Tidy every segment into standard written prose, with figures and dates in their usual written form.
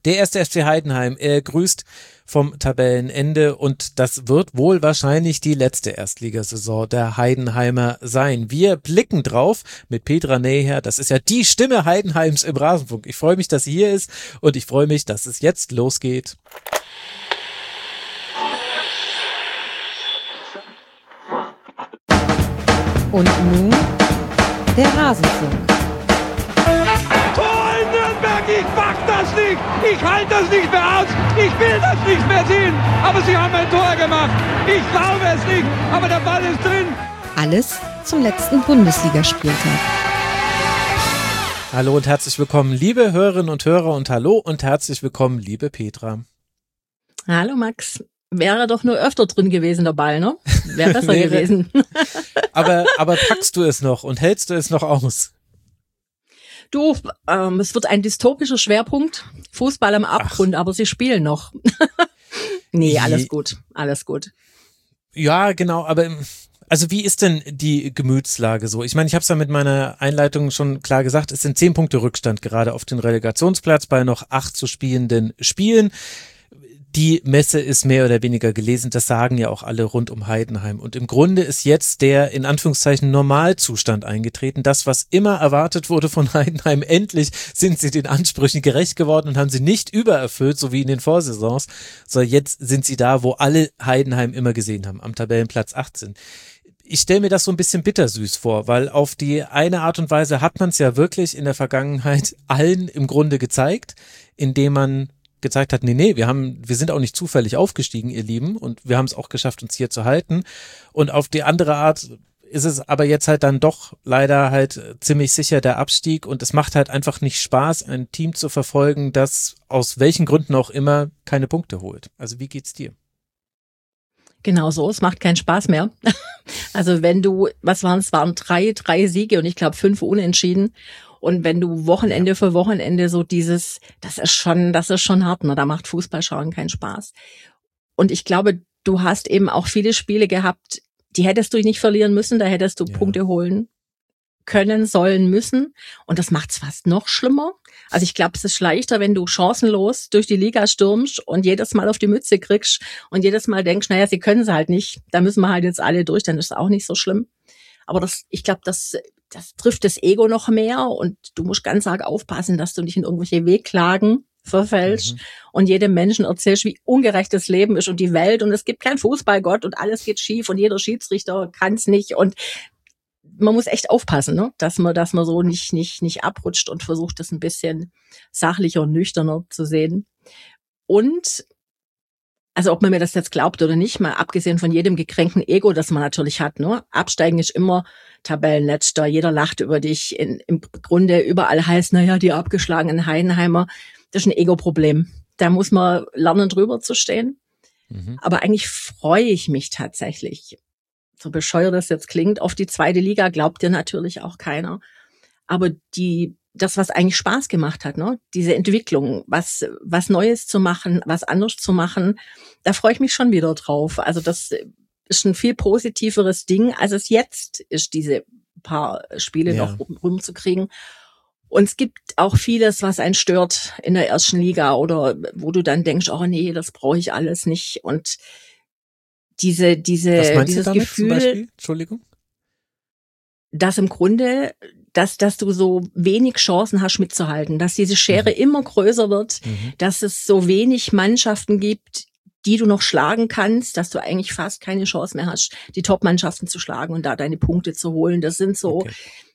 Der erste FC Heidenheim, er grüßt vom Tabellenende und das wird wohl wahrscheinlich die letzte Erstligasaison der Heidenheimer sein. Wir blicken drauf mit Petra Näher. Das ist ja die Stimme Heidenheims im Rasenfunk. Ich freue mich, dass sie hier ist und ich freue mich, dass es jetzt losgeht. Und nun der Rasenfunk. Tor in Nürnberg, ich mach das nicht! Ich halte das nicht mehr aus! Ich will das nicht mehr sehen! Aber sie haben ein Tor gemacht! Ich glaube es nicht, aber der Ball ist drin! Alles zum letzten Bundesligaspieltag. Hallo und herzlich willkommen, liebe Hörerinnen und Hörer und hallo und herzlich willkommen, liebe Petra. Hallo Max. Wäre doch nur öfter drin gewesen, der Ball, ne? Wäre besser gewesen. Aber packst du es noch und hältst du es noch aus? Du, es wird ein dystopischer Schwerpunkt. Fußball am Abgrund, aber sie spielen noch. Nee, alles gut, alles gut. Ja, genau, aber also wie ist denn die Gemütslage so? Ich meine, ich habe es ja mit meiner Einleitung schon klar gesagt, es sind 10 Punkte Rückstand gerade auf den Relegationsplatz bei noch 8 zu spielenden Spielen. Die Messe ist mehr oder weniger gelesen, das sagen ja auch alle rund um Heidenheim. Und im Grunde ist jetzt der, in Anführungszeichen, Normalzustand eingetreten. Das, was immer erwartet wurde von Heidenheim, endlich sind sie den Ansprüchen gerecht geworden und haben sie nicht übererfüllt, so wie in den Vorsaisons, sondern jetzt sind sie da, wo alle Heidenheim immer gesehen haben, am Tabellenplatz 18. Ich stelle mir das so ein bisschen bittersüß vor, weil auf die eine Art und Weise hat man es ja wirklich in der Vergangenheit allen im Grunde gezeigt, indem man gezeigt hat, nee, wir sind auch nicht zufällig aufgestiegen, ihr Lieben, und wir haben es auch geschafft, uns hier zu halten. Und auf die andere Art ist es aber jetzt halt dann doch leider halt ziemlich sicher der Abstieg und es macht halt einfach nicht Spaß, ein Team zu verfolgen, das aus welchen Gründen auch immer keine Punkte holt. Also wie geht's dir? Genau so, es macht keinen Spaß mehr. Also wenn du, es waren drei Siege und ich glaube 5 Unentschieden. Und wenn du Wochenende für Wochenende so dieses, das ist schon hart, ne? Da macht Fußballschauen keinen Spaß. Und ich glaube, du hast eben auch viele Spiele gehabt, die hättest du nicht verlieren müssen, da hättest du Punkte holen können, sollen, müssen. Und das macht's fast noch schlimmer. Also ich glaube, es ist leichter, wenn du chancenlos durch die Liga stürmst und jedes Mal auf die Mütze kriegst und jedes Mal denkst, naja, sie können es halt nicht, da müssen wir halt jetzt alle durch, dann ist es auch nicht so schlimm. Aber ich glaube, das trifft das Ego noch mehr und du musst ganz arg aufpassen, dass du nicht in irgendwelche Wehklagen verfällst und jedem Menschen erzählst, wie ungerecht das Leben ist und die Welt und es gibt keinen Fußballgott und alles geht schief und jeder Schiedsrichter kann es nicht und man muss echt aufpassen, ne? dass man so nicht abrutscht und versucht, das ein bisschen sachlicher und nüchterner zu sehen. Und also ob man mir das jetzt glaubt oder nicht, mal abgesehen von jedem gekränkten Ego, das man natürlich hat, ne? Absteigen ist immer Tabellenletzter, jeder lacht über dich. Im Grunde überall heißt, naja, die abgeschlagenen Heidenheimer, das ist ein Ego-Problem. Da muss man lernen, drüber zu stehen. Aber eigentlich freue ich mich tatsächlich, so bescheuert das jetzt klingt, auf die 2. Liga glaubt dir natürlich auch keiner. Aber das, was eigentlich Spaß gemacht hat, ne, diese Entwicklung, was Neues zu machen, was anderes zu machen, da freue ich mich schon wieder drauf. Also das ist ein viel positiveres Ding, als es jetzt ist, diese paar Spiele noch rumzukriegen. Und es gibt auch vieles, was einen stört in der 1. Liga oder wo du dann denkst, oh nee, das brauche ich alles nicht. Und Was meinst dieses du damit, Gefühl, zum Beispiel? Entschuldigung? dass im Grunde, dass du so wenig Chancen hast mitzuhalten, dass diese Schere immer größer wird, dass es so wenig Mannschaften gibt, die du noch schlagen kannst, dass du eigentlich fast keine Chance mehr hast, die Top-Mannschaften zu schlagen und da deine Punkte zu holen. Das sind so,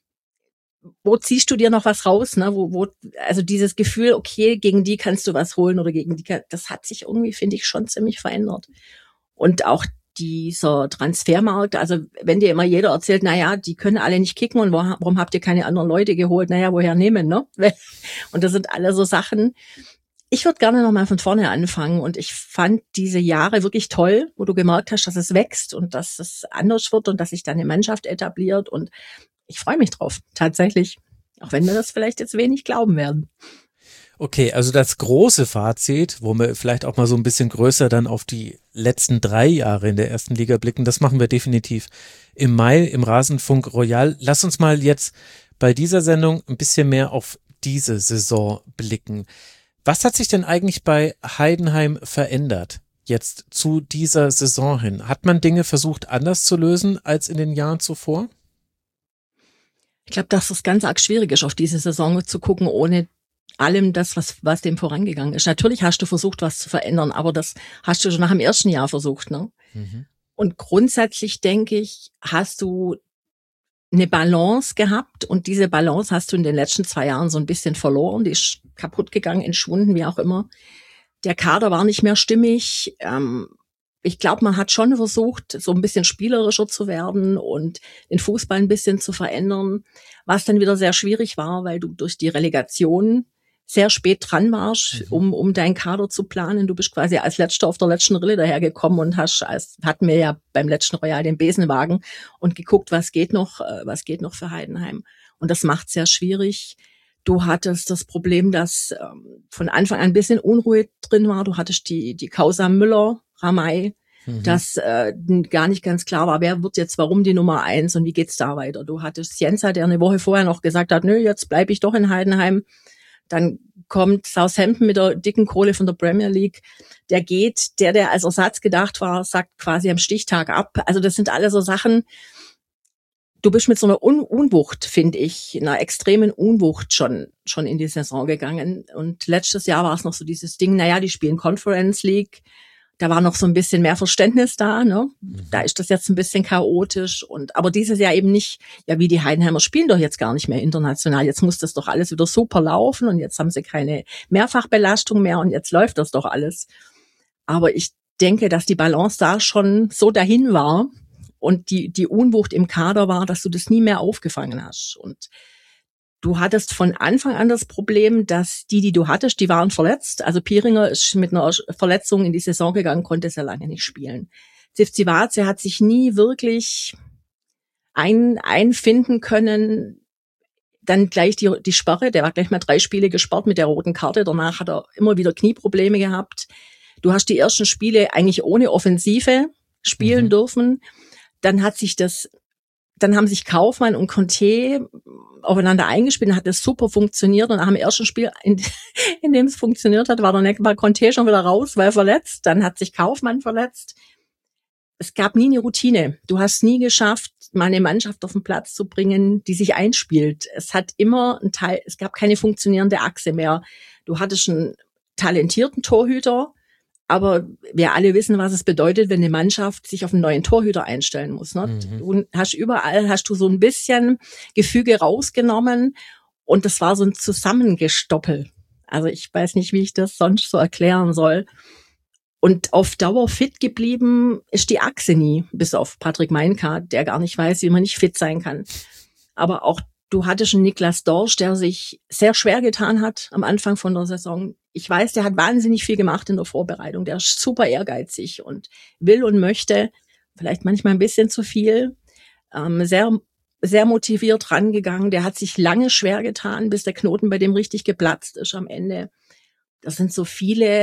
wo ziehst du dir noch was raus, ne? Also dieses Gefühl, okay, gegen die kannst du was holen oder gegen die, das hat sich irgendwie, finde ich, schon ziemlich verändert. Und auch dieser Transfermarkt, also wenn dir immer jeder erzählt, naja, die können alle nicht kicken und warum habt ihr keine anderen Leute geholt? Naja, woher nehmen, ne? Und das sind alle so Sachen. Ich würde gerne nochmal von vorne anfangen und ich fand diese Jahre wirklich toll, wo du gemerkt hast, dass es wächst und dass es anders wird und dass sich da eine Mannschaft etabliert und ich freue mich drauf, tatsächlich. Auch wenn wir das vielleicht jetzt wenig glauben werden. Okay, also das große Fazit, wo wir vielleicht auch mal so ein bisschen größer dann auf die letzten 3 Jahre in der 1. Liga blicken, das machen wir definitiv im Mai im Rasenfunk Royal. Lass uns mal jetzt bei dieser Sendung ein bisschen mehr auf diese Saison blicken. Was hat sich denn eigentlich bei Heidenheim verändert jetzt zu dieser Saison hin? Hat man Dinge versucht anders zu lösen als in den Jahren zuvor? Ich glaube, dass es ganz arg schwierig ist, auf diese Saison zu gucken, ohne allem das, was dem vorangegangen ist. Natürlich hast du versucht, was zu verändern, aber das hast du schon nach dem ersten Jahr versucht, ne? Mhm. Und grundsätzlich, denke ich, hast du eine Balance gehabt und diese Balance hast du in den letzten 2 Jahren so ein bisschen verloren. Die ist kaputt gegangen, entschwunden, wie auch immer. Der Kader war nicht mehr stimmig. Ich glaube, man hat schon versucht, so ein bisschen spielerischer zu werden und den Fußball ein bisschen zu verändern, was dann wieder sehr schwierig war, weil du durch die Relegation sehr spät dran warst, um deinen Kader zu planen. Du bist quasi als Letzter auf der letzten Rille dahergekommen und hatten wir ja beim letzten Royal den Besenwagen und geguckt, was geht noch für Heidenheim. Und das macht sehr schwierig. Du hattest das Problem, dass von Anfang an ein bisschen Unruhe drin war. Du hattest die Causa Müller-Ramay, dass gar nicht ganz klar war, wer wird jetzt warum die Nummer 1 und wie geht's da weiter. Du hattest Cienza, der eine Woche vorher noch gesagt hat, nö, jetzt bleibe ich doch in Heidenheim. Dann kommt Southampton mit der dicken Kohle von der Premier League. Der geht, der als Ersatz gedacht war, sagt quasi am Stichtag ab. Also das sind alle so Sachen. Du bist mit so einer Unwucht, finde ich, einer extremen Unwucht schon in die Saison gegangen. Und letztes Jahr war es noch so dieses Ding, die spielen Conference League. Da war noch so ein bisschen mehr Verständnis da, ne? Da ist das jetzt ein bisschen chaotisch aber dieses Jahr eben nicht, wie die Heidenheimer spielen doch jetzt gar nicht mehr international. Jetzt muss das doch alles wieder super laufen und jetzt haben sie keine Mehrfachbelastung mehr und jetzt läuft das doch alles. Aber ich denke, dass die Balance da schon so dahin war und die Unwucht im Kader war, dass du das nie mehr aufgefangen hast. Und du hattest von Anfang an das Problem, dass die du hattest, die waren verletzt. Also Pieringer ist mit einer Verletzung in die Saison gegangen, konnte sehr lange nicht spielen. Zivcivace hat sich nie wirklich einfinden können. Dann gleich die Sperre, der war gleich mal 3 Spiele gesperrt mit der roten Karte. Danach hat er immer wieder Knieprobleme gehabt. Du hast die ersten Spiele eigentlich ohne Offensive spielen dürfen. Dann haben sich Kaufmann und Conte aufeinander eingespielt und hat das super funktioniert. Und nach dem ersten Spiel, in dem es funktioniert hat, war Conte schon wieder raus, weil verletzt. Dann hat sich Kaufmann verletzt. Es gab nie eine Routine. Du hast nie geschafft, mal eine Mannschaft auf den Platz zu bringen, die sich einspielt. Es gab keine funktionierende Achse mehr. Du hattest einen talentierten Torhüter, aber wir alle wissen, was es bedeutet, wenn eine Mannschaft sich auf einen neuen Torhüter einstellen muss. Ne? Du hast überall so ein bisschen Gefüge rausgenommen und das war so ein Zusammengestoppel. Also ich weiß nicht, wie ich das sonst so erklären soll. Und auf Dauer fit geblieben ist die Achse nie, bis auf Patrick Meinka, der gar nicht weiß, wie man nicht fit sein kann. Aber auch du hattest einen Niklas Dorsch, der sich sehr schwer getan hat am Anfang von der Saison. Ich weiß, der hat wahnsinnig viel gemacht in der Vorbereitung. Der ist super ehrgeizig und will und möchte, vielleicht manchmal ein bisschen zu viel, sehr, sehr motiviert rangegangen. Der hat sich lange schwer getan, bis der Knoten bei dem richtig geplatzt ist am Ende. Das sind so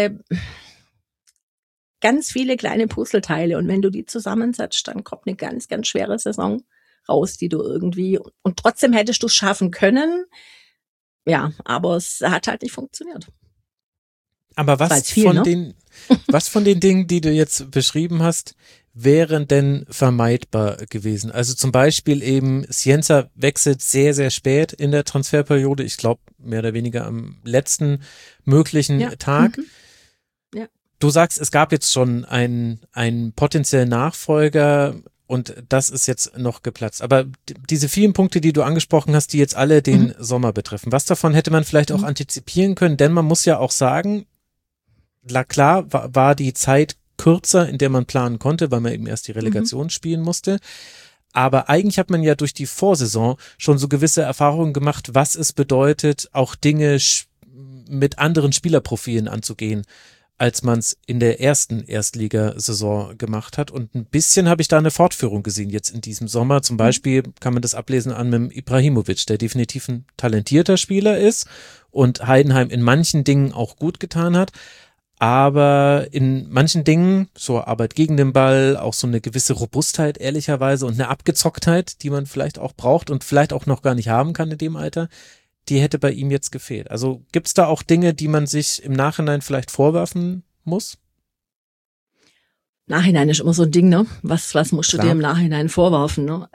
ganz viele kleine Puzzleteile. Und wenn du die zusammensetzt, dann kommt eine ganz, ganz schwere Saison raus, die du irgendwie, und trotzdem hättest du es schaffen können. Ja, aber es hat halt nicht funktioniert. Aber was von den Dingen, die du jetzt beschrieben hast, wären denn vermeidbar gewesen? Also zum Beispiel eben, Cienza wechselt sehr, sehr spät in der Transferperiode. Ich glaube, mehr oder weniger am letzten möglichen Tag. Ja. Du sagst, es gab jetzt schon einen potenziellen Nachfolger und das ist jetzt noch geplatzt. Aber diese vielen Punkte, die du angesprochen hast, die jetzt alle den Sommer betreffen, was davon hätte man vielleicht auch antizipieren können? Denn man muss ja auch sagen, klar war die Zeit kürzer, in der man planen konnte, weil man eben erst die Relegation spielen musste. Aber eigentlich hat man ja durch die Vorsaison schon so gewisse Erfahrungen gemacht, was es bedeutet, auch Dinge mit anderen Spielerprofilen anzugehen, als man es in der ersten Erstligasaison gemacht hat. Und ein bisschen habe ich da eine Fortführung gesehen jetzt in diesem Sommer. Zum Beispiel kann man das ablesen an mit Ibrahimovic, der definitiv ein talentierter Spieler ist und Heidenheim in manchen Dingen auch gut getan hat. Aber in manchen Dingen, so Arbeit gegen den Ball, auch so eine gewisse Robustheit ehrlicherweise und eine Abgezocktheit, die man vielleicht auch braucht und vielleicht auch noch gar nicht haben kann in dem Alter, die hätte bei ihm jetzt gefehlt. Also gibt's da auch Dinge, die man sich im Nachhinein vielleicht vorwerfen muss? Nachhinein ist immer so ein Ding, ne? Was musst du Klar. dir im Nachhinein vorwerfen, ne?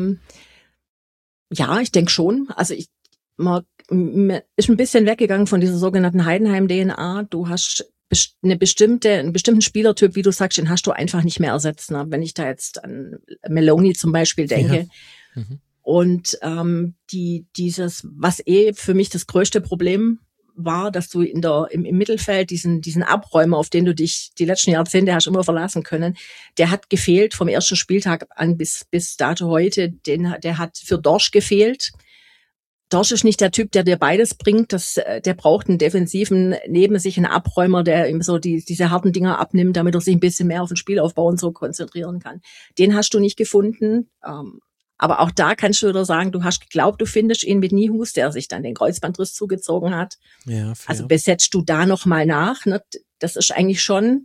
Ja, ich denke schon. Also man ist ein bisschen weggegangen von dieser sogenannten Heidenheim-DNA. Du hast einen bestimmten Spielertyp, wie du sagst, den hast du einfach nicht mehr ersetzt. Ne? Wenn ich da jetzt an Maloney zum Beispiel denke. Ja. Mhm. Und dieses, was für mich das größte Problem war, dass du im Mittelfeld diesen Abräumer, auf den du dich die letzten Jahrzehnte hast immer verlassen können, der hat gefehlt vom ersten Spieltag an bis dato heute. Der hat für Dorsch gefehlt. Dorsch ist nicht der Typ, der dir beides bringt. Der braucht einen defensiven, neben sich einen Abräumer, der ihm so diese harten Dinger abnimmt, damit er sich ein bisschen mehr auf den Spielaufbau und so konzentrieren kann. Den hast du nicht gefunden. Aber auch da kannst du wieder sagen, du hast geglaubt, du findest ihn mit Nihus, der sich dann den Kreuzbandriss zugezogen hat. Ja, fair. Also besetzt du da noch mal nach. Ne? Das ist schon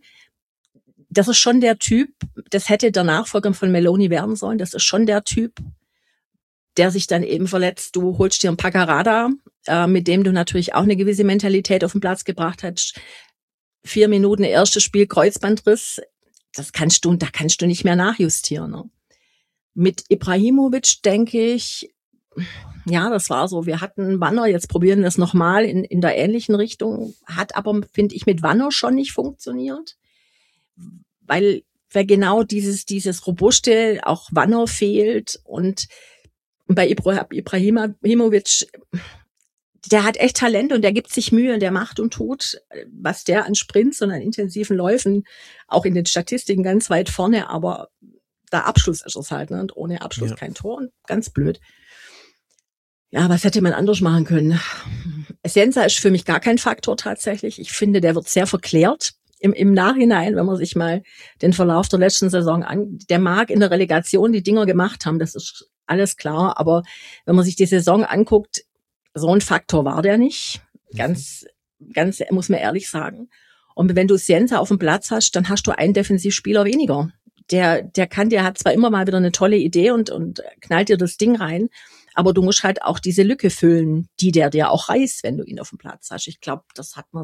der Typ, das hätte der Nachfolger von Maloney werden sollen. Das ist schon der Typ, der sich dann eben verletzt. Du holst dir einen Paccarada, mit dem du natürlich auch eine gewisse Mentalität auf den Platz gebracht hast. 4 Minuten erstes Spiel Kreuzbandriss. Da kannst du nicht mehr nachjustieren. Ne? Mit Ibrahimovic denke ich, ja, das war so. Wir hatten Wanner, jetzt probieren wir es nochmal in der ähnlichen Richtung. Hat aber, finde ich, mit Wanner schon nicht funktioniert. Weil genau dieses Robuste, auch Wanner fehlt. Und bei Ibrahimovic, der hat echt Talent und der gibt sich Mühe und der macht und tut, was der an Sprints und an intensiven Läufen, auch in den Statistiken ganz weit vorne, aber der Abschluss ist es halt, ne? Und ohne Abschluss kein Tor und ganz blöd. Ja, was hätte man anders machen können? Essenza ist für mich gar kein Faktor tatsächlich. Ich finde, der wird sehr verklärt im Nachhinein, wenn man sich mal den Verlauf der letzten Saison der mag in der Relegation die Dinger gemacht haben, das ist alles klar, aber wenn man sich die Saison anguckt, so ein Faktor war der nicht. Ganz, muss man ehrlich sagen. Und wenn du Sienza auf dem Platz hast, dann hast du einen Defensivspieler weniger. Der hat zwar immer mal wieder eine tolle Idee und knallt dir das Ding rein, aber du musst halt auch diese Lücke füllen, die der dir auch reißt, wenn du ihn auf dem Platz hast. Ich glaube, das hat man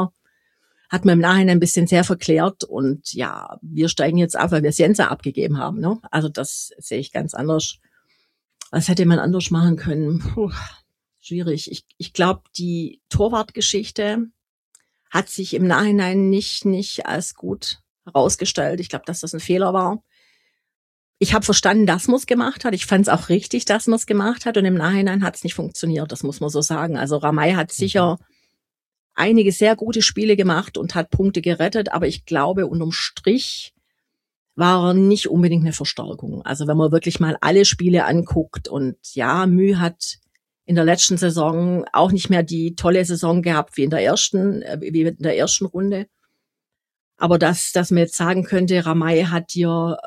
im Nachhinein ein bisschen sehr verklärt und ja, wir steigen jetzt ab, weil wir Sienza abgegeben haben, ne? Also das sehe ich ganz anders. Was hätte man anders machen können? Schwierig. Ich glaube, die Torwartgeschichte hat sich im Nachhinein nicht als gut herausgestellt. Ich glaube, dass das ein Fehler war. Ich habe verstanden, dass man es gemacht hat. Ich fand es auch richtig, dass man es gemacht hat. Und im Nachhinein hat es nicht funktioniert. Das muss man so sagen. Also Ramay hat sicher einige sehr gute Spiele gemacht und hat Punkte gerettet. Aber ich glaube, unterm Strich war er nicht unbedingt eine Verstärkung. Also wenn man wirklich mal alle Spiele anguckt und ja, Mühe hat in der letzten Saison auch nicht mehr die tolle Saison gehabt wie in der ersten Runde. Aber dass man jetzt sagen könnte, Ramay hat dir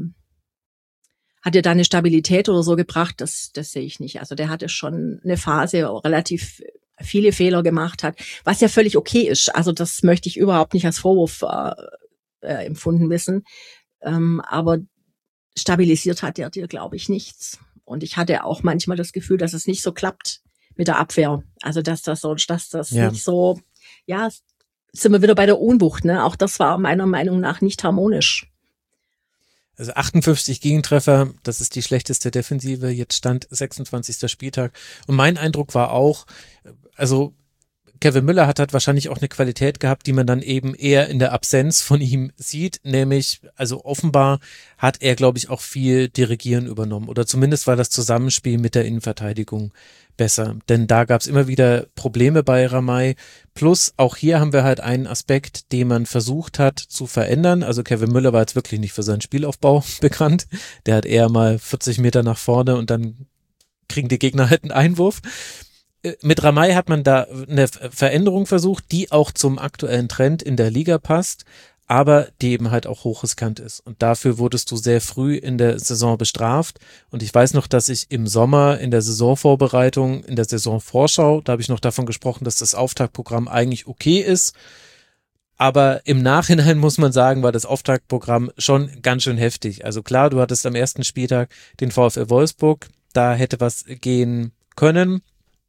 da eine Stabilität oder so gebracht, das sehe ich nicht. Also der hatte schon eine Phase, wo relativ viele Fehler gemacht hat, was ja völlig okay ist. Also das möchte ich überhaupt nicht als Vorwurf empfunden wissen. Aber stabilisiert hat der dir, glaube ich, nichts. Und ich hatte auch manchmal das Gefühl, dass es nicht so klappt mit der Abwehr. Also dass das nicht so, ja, sind wir wieder bei der Unwucht, ne? Auch das war meiner Meinung nach nicht harmonisch. Also 58 Gegentreffer, das ist die schlechteste Defensive, jetzt stand 26. Spieltag. Und mein Eindruck war auch, also Kevin Müller hat wahrscheinlich auch eine Qualität gehabt, die man dann eben eher in der Absenz von ihm sieht, nämlich, also offenbar hat er, glaube ich, auch viel Dirigieren übernommen oder zumindest war das Zusammenspiel mit der Innenverteidigung besser, denn da gab es immer wieder Probleme bei Ramay, plus auch hier haben wir halt einen Aspekt, den man versucht hat zu verändern, also Kevin Müller war jetzt wirklich nicht für seinen Spielaufbau bekannt, der hat eher mal 40 Meter nach vorne und dann kriegen die Gegner halt einen Einwurf. Mit Ramay hat man da eine Veränderung versucht, die auch zum aktuellen Trend in der Liga passt, aber die eben halt auch hochriskant ist. Und dafür wurdest du sehr früh in der Saison bestraft. Und ich weiß noch, dass ich im Sommer in der Saisonvorbereitung, in der Saisonvorschau, da habe ich noch davon gesprochen, dass das Auftaktprogramm eigentlich okay ist. Aber im Nachhinein muss man sagen, war das Auftaktprogramm schon ganz schön heftig. Also klar, du hattest am ersten Spieltag den VfL Wolfsburg, da hätte was gehen können.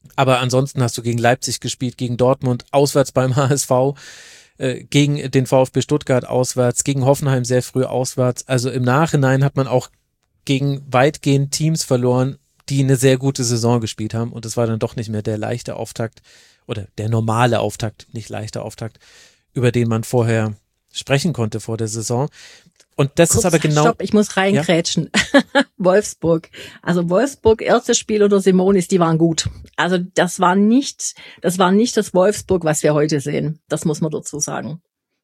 Aber ansonsten hast du gegen Leipzig gespielt, gegen Dortmund, auswärts beim HSV, gegen den VfB Stuttgart auswärts, gegen Hoffenheim sehr früh auswärts. Also im Nachhinein hat man auch gegen weitgehend Teams verloren, die eine sehr gute Saison gespielt haben. Und es war dann doch nicht mehr der leichte Auftakt oder der normale Auftakt, nicht leichter Auftakt, über den man vorher sprechen konnte vor der Saison. Und das ist aber genau... Stopp, ich muss reingrätschen. Ja? Wolfsburg. Also Wolfsburg, erstes Spiel unter Simonis, die waren gut. Also das war nicht das Wolfsburg, was wir heute sehen. Das muss man dazu sagen.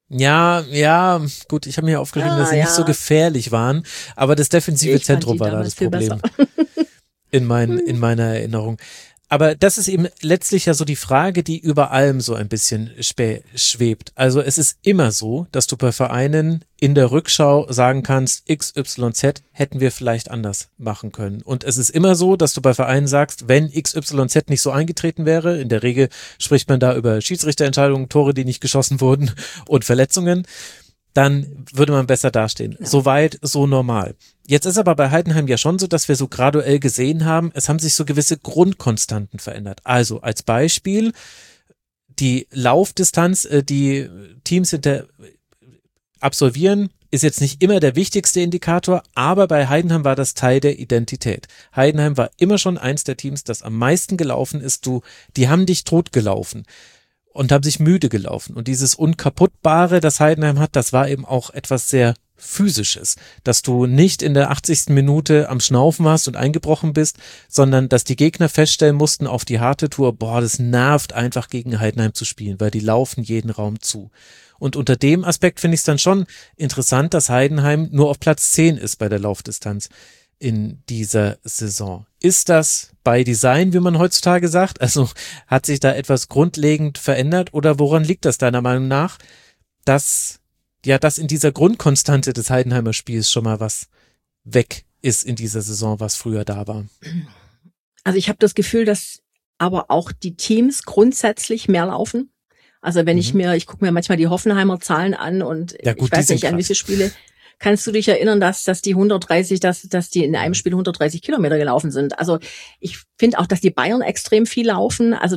Ja, gut, ich habe mir aufgeschrieben, dass sie nicht so gefährlich waren, aber das defensive Zentrum war da das Problem. In meiner Erinnerung. Aber das ist eben letztlich ja so die Frage, die über allem so ein bisschen schwebt. Also es ist immer so, dass du bei Vereinen in der Rückschau sagen kannst, XYZ hätten wir vielleicht anders machen können. Und es ist immer so, dass du bei Vereinen sagst, wenn XYZ nicht so eingetreten wäre, in der Regel spricht man da über Schiedsrichterentscheidungen, Tore, die nicht geschossen wurden und Verletzungen, dann würde man besser dastehen. Ja. Soweit, so normal. Jetzt ist aber bei Heidenheim ja schon so, dass wir so graduell gesehen haben, es haben sich so gewisse Grundkonstanten verändert. Also als Beispiel die Laufdistanz, die Teams absolvieren, ist jetzt nicht immer der wichtigste Indikator, aber bei Heidenheim war das Teil der Identität. Heidenheim war immer schon eins der Teams, das am meisten gelaufen ist. Die haben dich totgelaufen und haben sich müde gelaufen. Und dieses Unkaputtbare, das Heidenheim hat, das war eben auch etwas sehr Physisches, dass du nicht in der 80. Minute am Schnaufen warst und eingebrochen bist, sondern dass die Gegner feststellen mussten auf die harte Tour, das nervt einfach gegen Heidenheim zu spielen, weil die laufen jeden Raum zu. Und unter dem Aspekt finde ich es dann schon interessant, dass Heidenheim nur auf Platz 10 ist bei der Laufdistanz in dieser Saison. Ist das by Design, wie man heutzutage sagt? Also hat sich da etwas grundlegend verändert oder woran liegt das deiner Meinung nach, dass in dieser Grundkonstante des Heidenheimer Spiels schon mal was weg ist in dieser Saison, was früher da war? Also ich habe das Gefühl, dass aber auch die Teams grundsätzlich mehr laufen. Also wenn ich gucke mir manchmal die Hoffenheimer Zahlen an und ich weiß nicht, an wie viele Spiele. Kannst du dich erinnern, dass die 130, dass die in einem Spiel 130 Kilometer gelaufen sind? Also ich finde auch, dass die Bayern extrem viel laufen. Also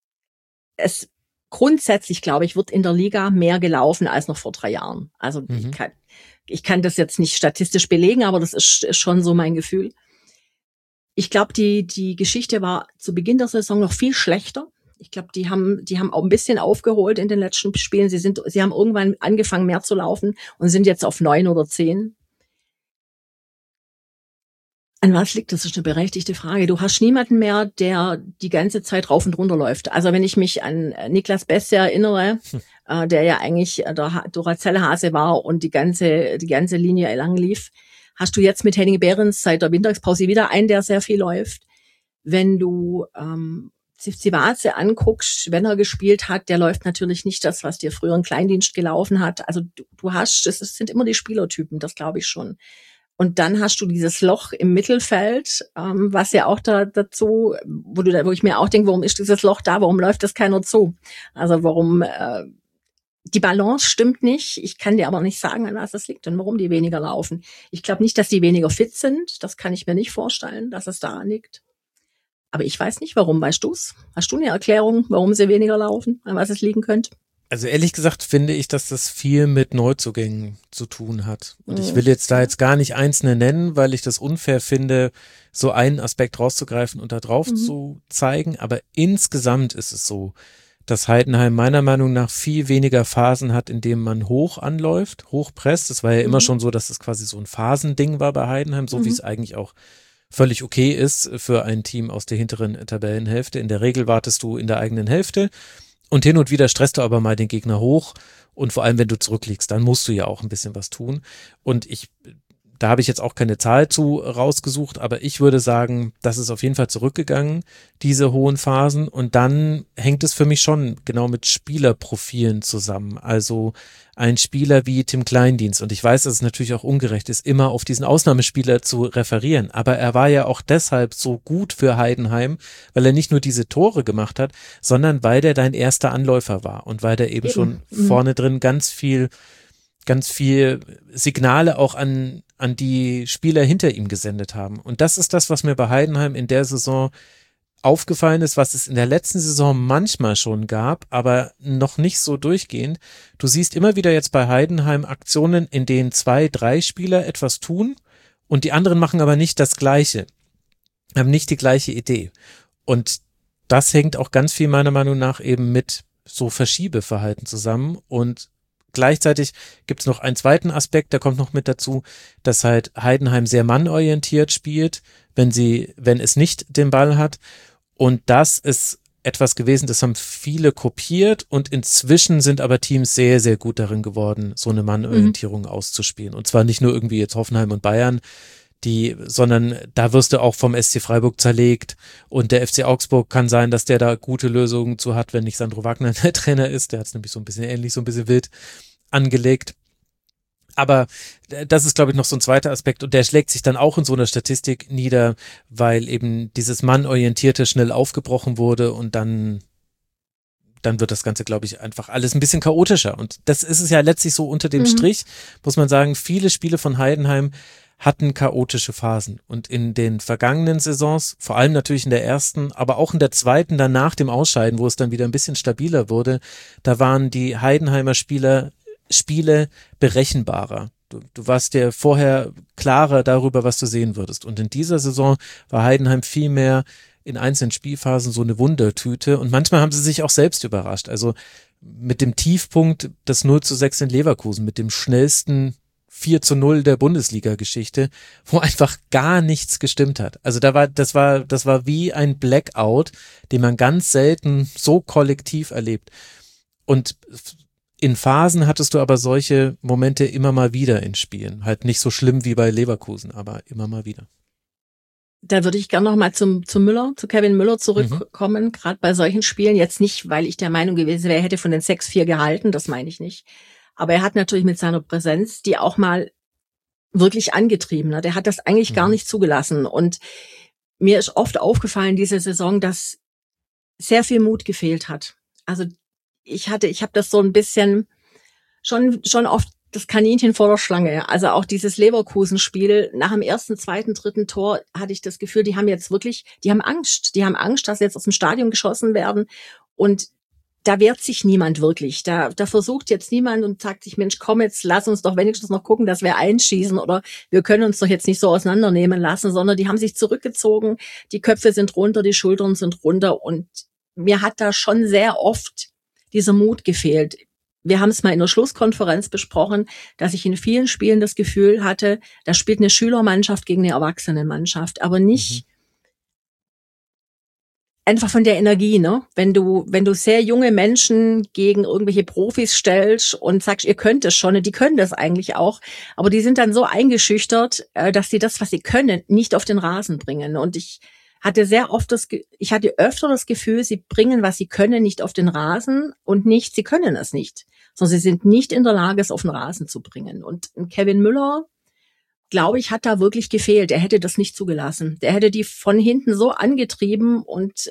grundsätzlich, glaube ich, wird in der Liga mehr gelaufen als noch vor 3 Jahren. Also ich kann das jetzt nicht statistisch belegen, aber das ist schon so mein Gefühl. Ich glaube, die Geschichte war zu Beginn der Saison noch viel schlechter. Ich glaube, die haben auch ein bisschen aufgeholt in den letzten Spielen. Sie haben irgendwann angefangen, mehr zu laufen und sind jetzt auf 9 oder 10. An was liegt das? Das ist eine berechtigte Frage. Du hast niemanden mehr, der die ganze Zeit rauf und runter läuft. Also wenn ich mich an Niklas Beste erinnere, der ja eigentlich der Duracell-Hase war und die ganze Linie lang lief, hast du jetzt mit Henning Behrens seit der Winterpause wieder einen, der sehr viel läuft. Wenn du Zivace anguckst, wenn er gespielt hat, der läuft natürlich nicht das, was dir früher ein Kleindienst gelaufen hat. Also es sind immer die Spielertypen, das glaube ich schon. Und dann hast du dieses Loch im Mittelfeld, was ja auch dazu, wo ich mir auch denke, warum ist dieses Loch da? Warum läuft das keiner zu? Also warum, die Balance stimmt nicht. Ich kann dir aber nicht sagen, an was das liegt und warum die weniger laufen. Ich glaube nicht, dass die weniger fit sind. Das kann ich mir nicht vorstellen, dass es daran liegt. Aber ich weiß nicht, warum. Weißt du's? Hast du eine Erklärung, warum sie weniger laufen, an was es liegen könnte? Also ehrlich gesagt finde ich, dass das viel mit Neuzugängen zu tun hat. Und ich will jetzt gar nicht einzelne nennen, weil ich das unfair finde, so einen Aspekt rauszugreifen und da drauf zu zeigen. Aber insgesamt ist es so, dass Heidenheim meiner Meinung nach viel weniger Phasen hat, in denen man hoch anläuft, hoch presst. Das war ja immer schon so, dass es quasi so ein Phasending war bei Heidenheim, so wie es eigentlich auch völlig okay ist für ein Team aus der hinteren Tabellenhälfte. In der Regel wartest du in der eigenen Hälfte und hin und wieder stresst du aber mal den Gegner hoch und vor allem, wenn du zurückliegst, dann musst du ja auch ein bisschen was tun. Und da habe ich jetzt auch keine Zahl zu rausgesucht, aber ich würde sagen, das ist auf jeden Fall zurückgegangen, diese hohen Phasen. Und dann hängt es für mich schon genau mit Spielerprofilen zusammen. Also ein Spieler wie Tim Kleindienst, und ich weiß, dass es natürlich auch ungerecht ist, immer auf diesen Ausnahmespieler zu referieren, aber er war ja auch deshalb so gut für Heidenheim, weil er nicht nur diese Tore gemacht hat, sondern weil der dein erster Anläufer war und weil der eben schon vorne drin ganz viel Signale auch an die Spieler hinter ihm gesendet haben. Und das ist das, was mir bei Heidenheim in der Saison aufgefallen ist, was es in der letzten Saison manchmal schon gab, aber noch nicht so durchgehend. Du siehst immer wieder jetzt bei Heidenheim Aktionen, in denen 2, 3 Spieler etwas tun und die anderen machen aber nicht das Gleiche, haben nicht die gleiche Idee. Und das hängt auch ganz viel meiner Meinung nach eben mit so Verschiebeverhalten zusammen und gleichzeitig gibt es noch einen zweiten Aspekt, der kommt noch mit dazu, dass halt Heidenheim sehr mannorientiert spielt, wenn es nicht den Ball hat. Und das ist etwas gewesen, das haben viele kopiert und inzwischen sind aber Teams sehr, sehr gut darin geworden, so eine Mannorientierung auszuspielen. Und zwar nicht nur irgendwie jetzt Hoffenheim und Bayern, sondern da wirst du auch vom SC Freiburg zerlegt und der FC Augsburg kann sein, dass der da gute Lösungen zu hat, wenn nicht Sandro Wagner der Trainer ist. Der hat es nämlich so ein bisschen ähnlich, so ein bisschen wild angelegt. Aber das ist, glaube ich, noch so ein zweiter Aspekt und der schlägt sich dann auch in so einer Statistik nieder, weil eben dieses Mannorientierte schnell aufgebrochen wurde und dann wird das Ganze, glaube ich, einfach alles ein bisschen chaotischer. Und das ist es ja letztlich so unter dem Strich, muss man sagen, viele Spiele von Heidenheim hatten chaotische Phasen. Und in den vergangenen Saisons, vor allem natürlich in der ersten, aber auch in der zweiten, dann nach dem Ausscheiden, wo es dann wieder ein bisschen stabiler wurde, da waren die Heidenheimer Spiele berechenbarer. Du warst dir vorher klarer darüber, was du sehen würdest. Und in dieser Saison war Heidenheim viel mehr in einzelnen Spielphasen so eine Wundertüte. Und manchmal haben sie sich auch selbst überrascht. Also mit dem Tiefpunkt das 0:6 in Leverkusen, mit dem schnellsten 4:0 der Bundesliga-Geschichte, wo einfach gar nichts gestimmt hat. Also das war wie ein Blackout, den man ganz selten so kollektiv erlebt. Und in Phasen hattest du aber solche Momente immer mal wieder in Spielen. Halt nicht so schlimm wie bei Leverkusen, aber immer mal wieder. Da würde ich gerne noch mal zu Kevin Müller zurückkommen, gerade bei solchen Spielen. Jetzt nicht, weil ich der Meinung gewesen wäre, er hätte von den 6-4 gehalten, das meine ich nicht. Aber er hat natürlich mit seiner Präsenz die auch mal wirklich angetrieben. Ne? Der hat das eigentlich gar nicht zugelassen. Und mir ist oft aufgefallen diese Saison, dass sehr viel Mut gefehlt hat. Also ich habe das so ein bisschen schon oft das Kaninchen vor der Schlange. Also auch dieses Leverkusen-Spiel nach dem 1., 2., 3. Tor hatte ich das Gefühl, die haben Angst. Die haben Angst, dass sie jetzt aus dem Stadion geschossen werden. Und da wehrt sich niemand wirklich. Da versucht jetzt niemand und sagt sich, Mensch, komm jetzt, lass uns doch wenigstens noch gucken, dass wir einschießen oder wir können uns doch jetzt nicht so auseinandernehmen lassen, sondern die haben sich zurückgezogen, die Köpfe sind runter, die Schultern sind runter und mir hat da schon sehr oft dieser Mut gefehlt. Wir haben es mal in der Schlusskonferenz besprochen, dass ich in vielen Spielen das Gefühl hatte, da spielt eine Schülermannschaft gegen eine Erwachsenenmannschaft, aber nicht einfach von der Energie, ne? Wenn du sehr junge Menschen gegen irgendwelche Profis stellst und sagst, ihr könnt es schon, die können das eigentlich auch, aber die sind dann so eingeschüchtert, dass sie das, was sie können, nicht auf den Rasen bringen. Und ich hatte öfter das Gefühl, sie bringen, was sie können, nicht auf den Rasen und nicht, sie können es nicht, sondern sie sind nicht in der Lage, es auf den Rasen zu bringen. Und Kevin Müller, glaube ich, hat da wirklich gefehlt. Er hätte das nicht zugelassen. Der hätte die von hinten so angetrieben und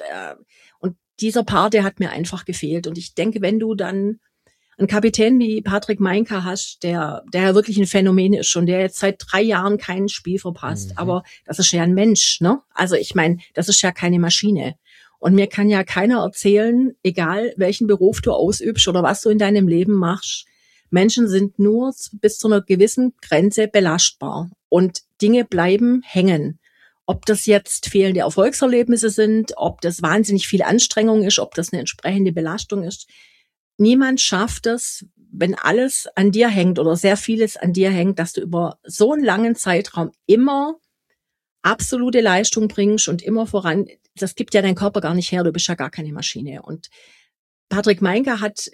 dieser Part, der hat mir einfach gefehlt. Und ich denke, wenn du dann einen Kapitän wie Patrick Meinka hast, der ja wirklich ein Phänomen ist schon, der jetzt seit 3 Jahren kein Spiel verpasst, aber das ist ja ein Mensch, ne? Also ich meine, das ist ja keine Maschine. Und mir kann ja keiner erzählen, egal welchen Beruf du ausübst oder was du in deinem Leben machst, Menschen sind nur bis zu einer gewissen Grenze belastbar und Dinge bleiben hängen. Ob das jetzt fehlende Erfolgserlebnisse sind, ob das wahnsinnig viel Anstrengung ist, ob das eine entsprechende Belastung ist. Niemand schafft es, wenn alles an dir hängt oder sehr vieles an dir hängt, dass du über so einen langen Zeitraum immer absolute Leistung bringst und immer voran. Das gibt ja dein Körper gar nicht her, du bist ja gar keine Maschine. Und Patrick Meinka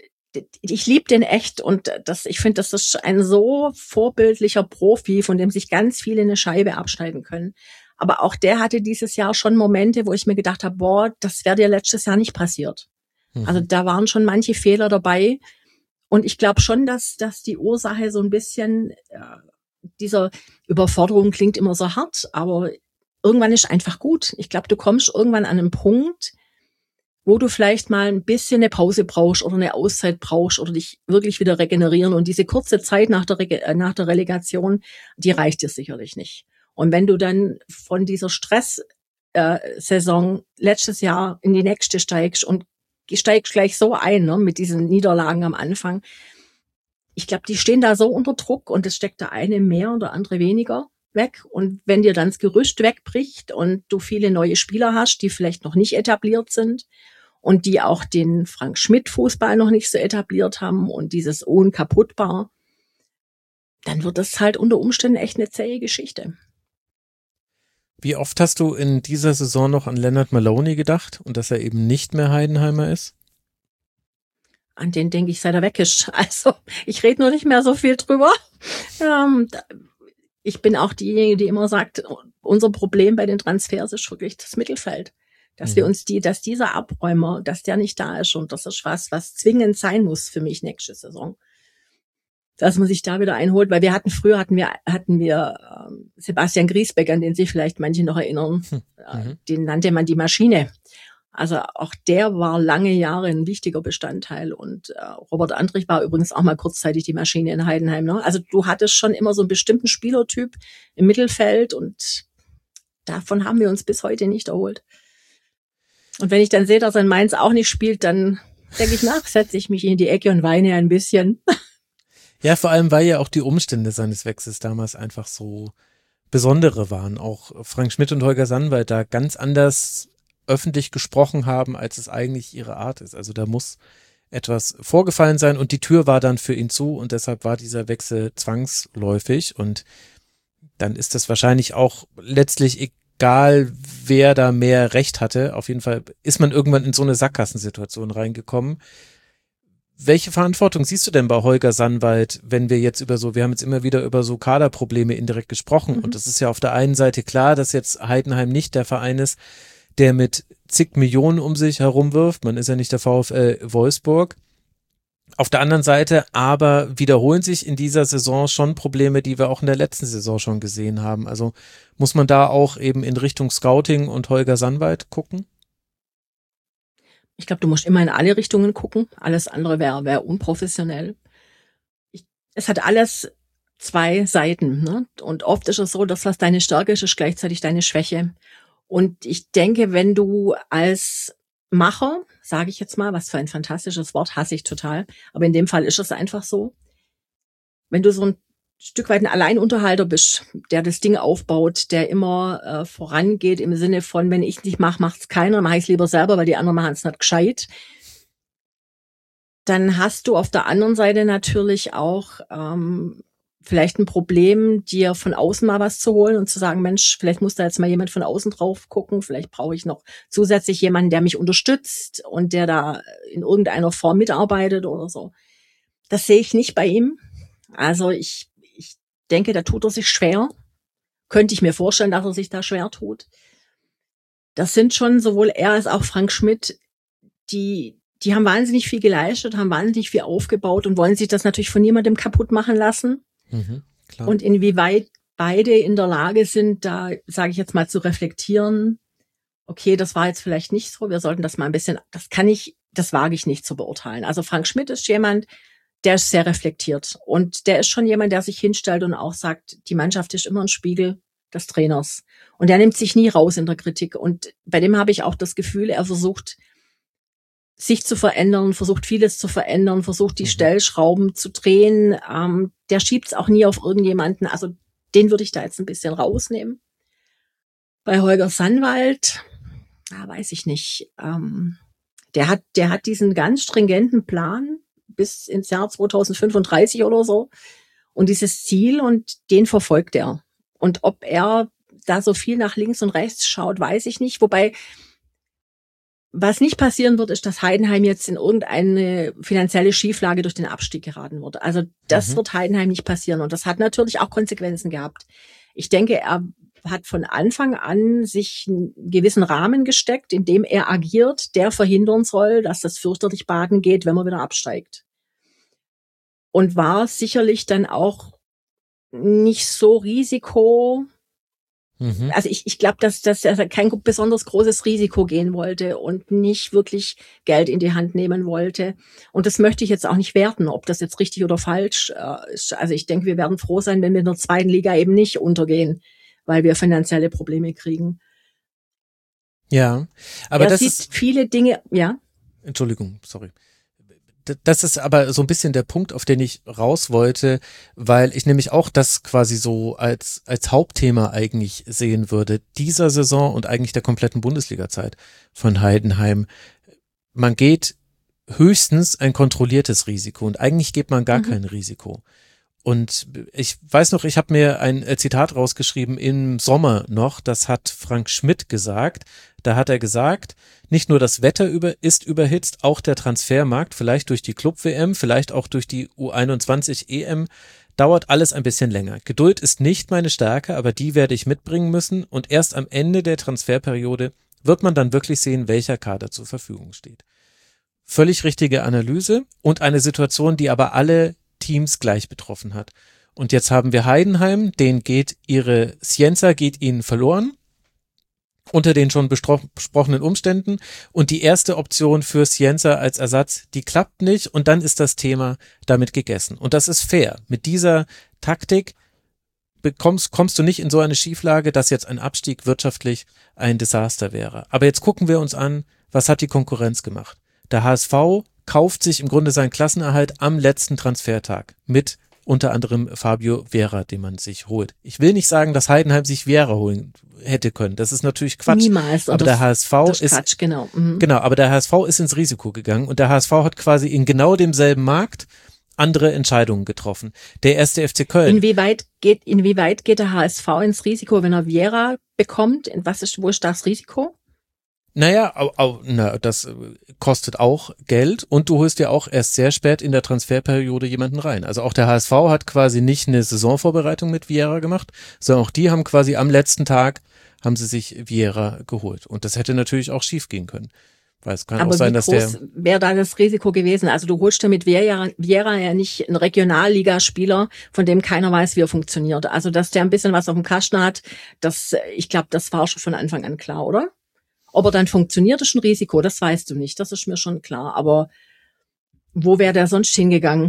ich liebe den echt und ich finde, das ist ein so vorbildlicher Profi, von dem sich ganz viele eine Scheibe abschneiden können. Aber auch der hatte dieses Jahr schon Momente, wo ich mir gedacht habe, boah, das wäre dir letztes Jahr nicht passiert. Also da waren schon manche Fehler dabei. Und ich glaube schon, dass die Ursache so ein bisschen dieser Überforderung klingt immer so hart, aber irgendwann ist einfach gut. Ich glaube, du kommst irgendwann an einen Punkt, wo du vielleicht mal ein bisschen eine Pause brauchst oder eine Auszeit brauchst oder dich wirklich wieder regenerieren. Und diese kurze Zeit nach der Relegation, die reicht dir sicherlich nicht. Und wenn du dann von dieser Saison letztes Jahr in die nächste steigst und steigst gleich so ein, ne, mit diesen Niederlagen am Anfang. Ich glaube, die stehen da so unter Druck und es steckt der eine mehr und der andere weniger weg. Und wenn dir dann das Gerüst wegbricht und du viele neue Spieler hast, die vielleicht noch nicht etabliert sind und die auch den Frank-Schmidt-Fußball noch nicht so etabliert haben und dieses unkaputtbar, dann wird das halt unter Umständen echt eine zähe Geschichte. Wie oft hast du in dieser Saison noch an Leonard Maloney gedacht und dass er eben nicht mehr Heidenheimer ist? An den denke ich, seit er weg ist. Also ich rede nur nicht mehr so viel drüber. Ich bin auch diejenige, die immer sagt, unser Problem bei den Transfers ist wirklich das Mittelfeld. Dass wir uns dass dieser Abräumer, dass der nicht da ist und das ist was zwingend sein muss für mich nächste Saison. Dass man sich da wieder einholt, weil früher hatten wir Sebastian Griesbeck, an den sich vielleicht manche noch erinnern. Den nannte man die Maschine. Also auch der war lange Jahre ein wichtiger Bestandteil und Robert Andrich war übrigens auch mal kurzzeitig die Maschine in Heidenheim. Ne? Also du hattest schon immer so einen bestimmten Spielertyp im Mittelfeld und davon haben wir uns bis heute nicht erholt. Und wenn ich dann sehe, dass er in Mainz auch nicht spielt, dann denke ich setze ich mich in die Ecke und weine ein bisschen. Ja, vor allem, weil ja auch die Umstände seines Wechsels damals einfach so besondere waren. Auch Frank Schmidt und Holger Sandwald da ganz anders öffentlich gesprochen haben, als es eigentlich ihre Art ist. Also da muss etwas vorgefallen sein und die Tür war dann für ihn zu und deshalb war dieser Wechsel zwangsläufig und dann ist das wahrscheinlich auch letztlich egal, wer da mehr Recht hatte. Auf jeden Fall ist man irgendwann in so eine Sackgassensituation reingekommen. Welche Verantwortung siehst du denn bei Holger Sandwald, wenn wir jetzt wir haben jetzt immer wieder über so Kaderprobleme indirekt gesprochen und es ist ja auf der einen Seite klar, dass jetzt Heidenheim nicht der Verein ist, der mit zig Millionen um sich herumwirft, man ist ja nicht der VfL Wolfsburg. Auf der anderen Seite aber wiederholen sich in dieser Saison schon Probleme, die wir auch in der letzten Saison schon gesehen haben. Also muss man da auch eben in Richtung Scouting und Holger Sandwald gucken? Ich glaube, du musst immer in alle Richtungen gucken. Alles andere wäre unprofessionell. Es hat alles zwei Seiten, ne? Und oft ist es so, dass was deine Stärke ist gleichzeitig deine Schwäche. Und ich denke, wenn du als Macher, sage ich jetzt mal, was für ein fantastisches Wort, hasse ich total, aber in dem Fall ist es einfach so, wenn du so ein Stück weit ein Alleinunterhalter bist, der das Ding aufbaut, der immer vorangeht im Sinne von, wenn ich nicht mache, macht's keiner, mache ich es lieber selber, weil die anderen machen es nicht gescheit. Dann hast du auf der anderen Seite natürlich auch vielleicht ein Problem, dir von außen mal was zu holen und zu sagen, Mensch, vielleicht muss da jetzt mal jemand von außen drauf gucken, vielleicht brauche ich noch zusätzlich jemanden, der mich unterstützt und der da in irgendeiner Form mitarbeitet oder so. Das sehe ich nicht bei ihm. Also ich denke, da tut er sich schwer. Könnte ich mir vorstellen, dass er sich da schwer tut. Das sind schon sowohl er als auch Frank Schmidt, die haben wahnsinnig viel geleistet, haben wahnsinnig viel aufgebaut und wollen sich das natürlich von niemandem kaputt machen lassen. Klar. Und inwieweit beide in der Lage sind, da, sage ich jetzt mal, zu reflektieren, okay, das war jetzt vielleicht nicht so, wir sollten das mal ein bisschen, das wage ich nicht zu beurteilen. Also Frank Schmidt ist jemand, der ist sehr reflektiert und der ist schon jemand, der sich hinstellt und auch sagt, die Mannschaft ist immer ein Spiegel des Trainers und der nimmt sich nie raus in der Kritik und bei dem habe ich auch das Gefühl, er versucht sich zu verändern, versucht vieles zu verändern, versucht die Stellschrauben zu drehen, der schiebt's auch nie auf irgendjemanden, also den würde ich da jetzt ein bisschen rausnehmen. Bei Holger Sandwald, weiß ich nicht, der hat diesen ganz stringenten Plan bis ins Jahr 2035 oder so und dieses Ziel und den verfolgt er. Und ob er da so viel nach links und rechts schaut, weiß ich nicht. Wobei, was nicht passieren wird, ist, dass Heidenheim jetzt in irgendeine finanzielle Schieflage durch den Abstieg geraten wird. Also das wird Heidenheim nicht passieren und das hat natürlich auch Konsequenzen gehabt. Ich denke, er hat von Anfang an sich einen gewissen Rahmen gesteckt, in dem er agiert, der verhindern soll, dass das fürchterlich baden geht, wenn man wieder absteigt. Und war sicherlich dann auch nicht so also ich glaube, dass er kein besonders großes Risiko gehen wollte und nicht wirklich Geld in die Hand nehmen wollte. Und das möchte ich jetzt auch nicht werten, ob das jetzt richtig oder falsch ist. Also ich denke, wir werden froh sein, wenn wir in der zweiten Liga eben nicht untergehen, weil wir finanzielle Probleme kriegen. Ja, aber er sieht viele Dinge, ja. Entschuldigung, sorry. Das ist aber so ein bisschen der Punkt, auf den ich raus wollte, weil ich nämlich auch das quasi so als Hauptthema eigentlich sehen würde, dieser Saison und eigentlich der kompletten Bundesliga-Zeit von Heidenheim. Man geht höchstens ein kontrolliertes Risiko und eigentlich geht man gar kein Risiko. Und ich weiß noch, ich habe mir ein Zitat rausgeschrieben im Sommer noch, das hat Frank Schmidt gesagt. Da hat er gesagt, nicht nur das Wetter ist überhitzt, auch der Transfermarkt, vielleicht durch die Club-WM, vielleicht auch durch die U21-EM, dauert alles ein bisschen länger. Geduld ist nicht meine Stärke, aber die werde ich mitbringen müssen und erst am Ende der Transferperiode wird man dann wirklich sehen, welcher Kader zur Verfügung steht. Völlig richtige Analyse und eine Situation, die aber Teams gleich betroffen hat. Und jetzt haben wir Heidenheim, Scienza geht ihnen verloren, unter den schon besprochenen Umständen und die erste Option für Scienza als Ersatz, die klappt nicht und dann ist das Thema damit gegessen. Und das ist fair. Mit dieser Taktik kommst du nicht in so eine Schieflage, dass jetzt ein Abstieg wirtschaftlich ein Desaster wäre. Aber jetzt gucken wir uns an, was hat die Konkurrenz gemacht? Der HSV kauft sich im Grunde seinen Klassenerhalt am letzten Transfertag mit unter anderem Fabio Vera, den man sich holt. Ich will nicht sagen, dass Heidenheim sich Vera holen hätte können. Das ist natürlich Quatsch. Niemals. Aber der HSV ist Quatsch, genau. Mhm. Genau, aber der HSV ist ins Risiko gegangen und der HSV hat quasi in genau demselben Markt andere Entscheidungen getroffen. Der erste FC Köln. Inwieweit geht der HSV ins Risiko, wenn er Viera bekommt? Wo ist das Risiko? Naja, das kostet auch Geld und du holst ja auch erst sehr spät in der Transferperiode jemanden rein. Also auch der HSV hat quasi nicht eine Saisonvorbereitung mit Viera gemacht, sondern auch die haben quasi am letzten Tag haben sie sich Viera geholt. Und das hätte natürlich auch schief gehen können. Weil es kann aber auch sein, dass der. Aber wie groß wäre da das Risiko gewesen? Also du holst ja mit Viera ja nicht einen Regionalligaspieler, von dem keiner weiß, wie er funktioniert. Also dass der ein bisschen was auf dem Kasten hat, ich glaube, das war schon von Anfang an klar, oder? Ob er dann funktioniert, ist ein Risiko, das weißt du nicht, das ist mir schon klar. Aber wo wäre der sonst hingegangen?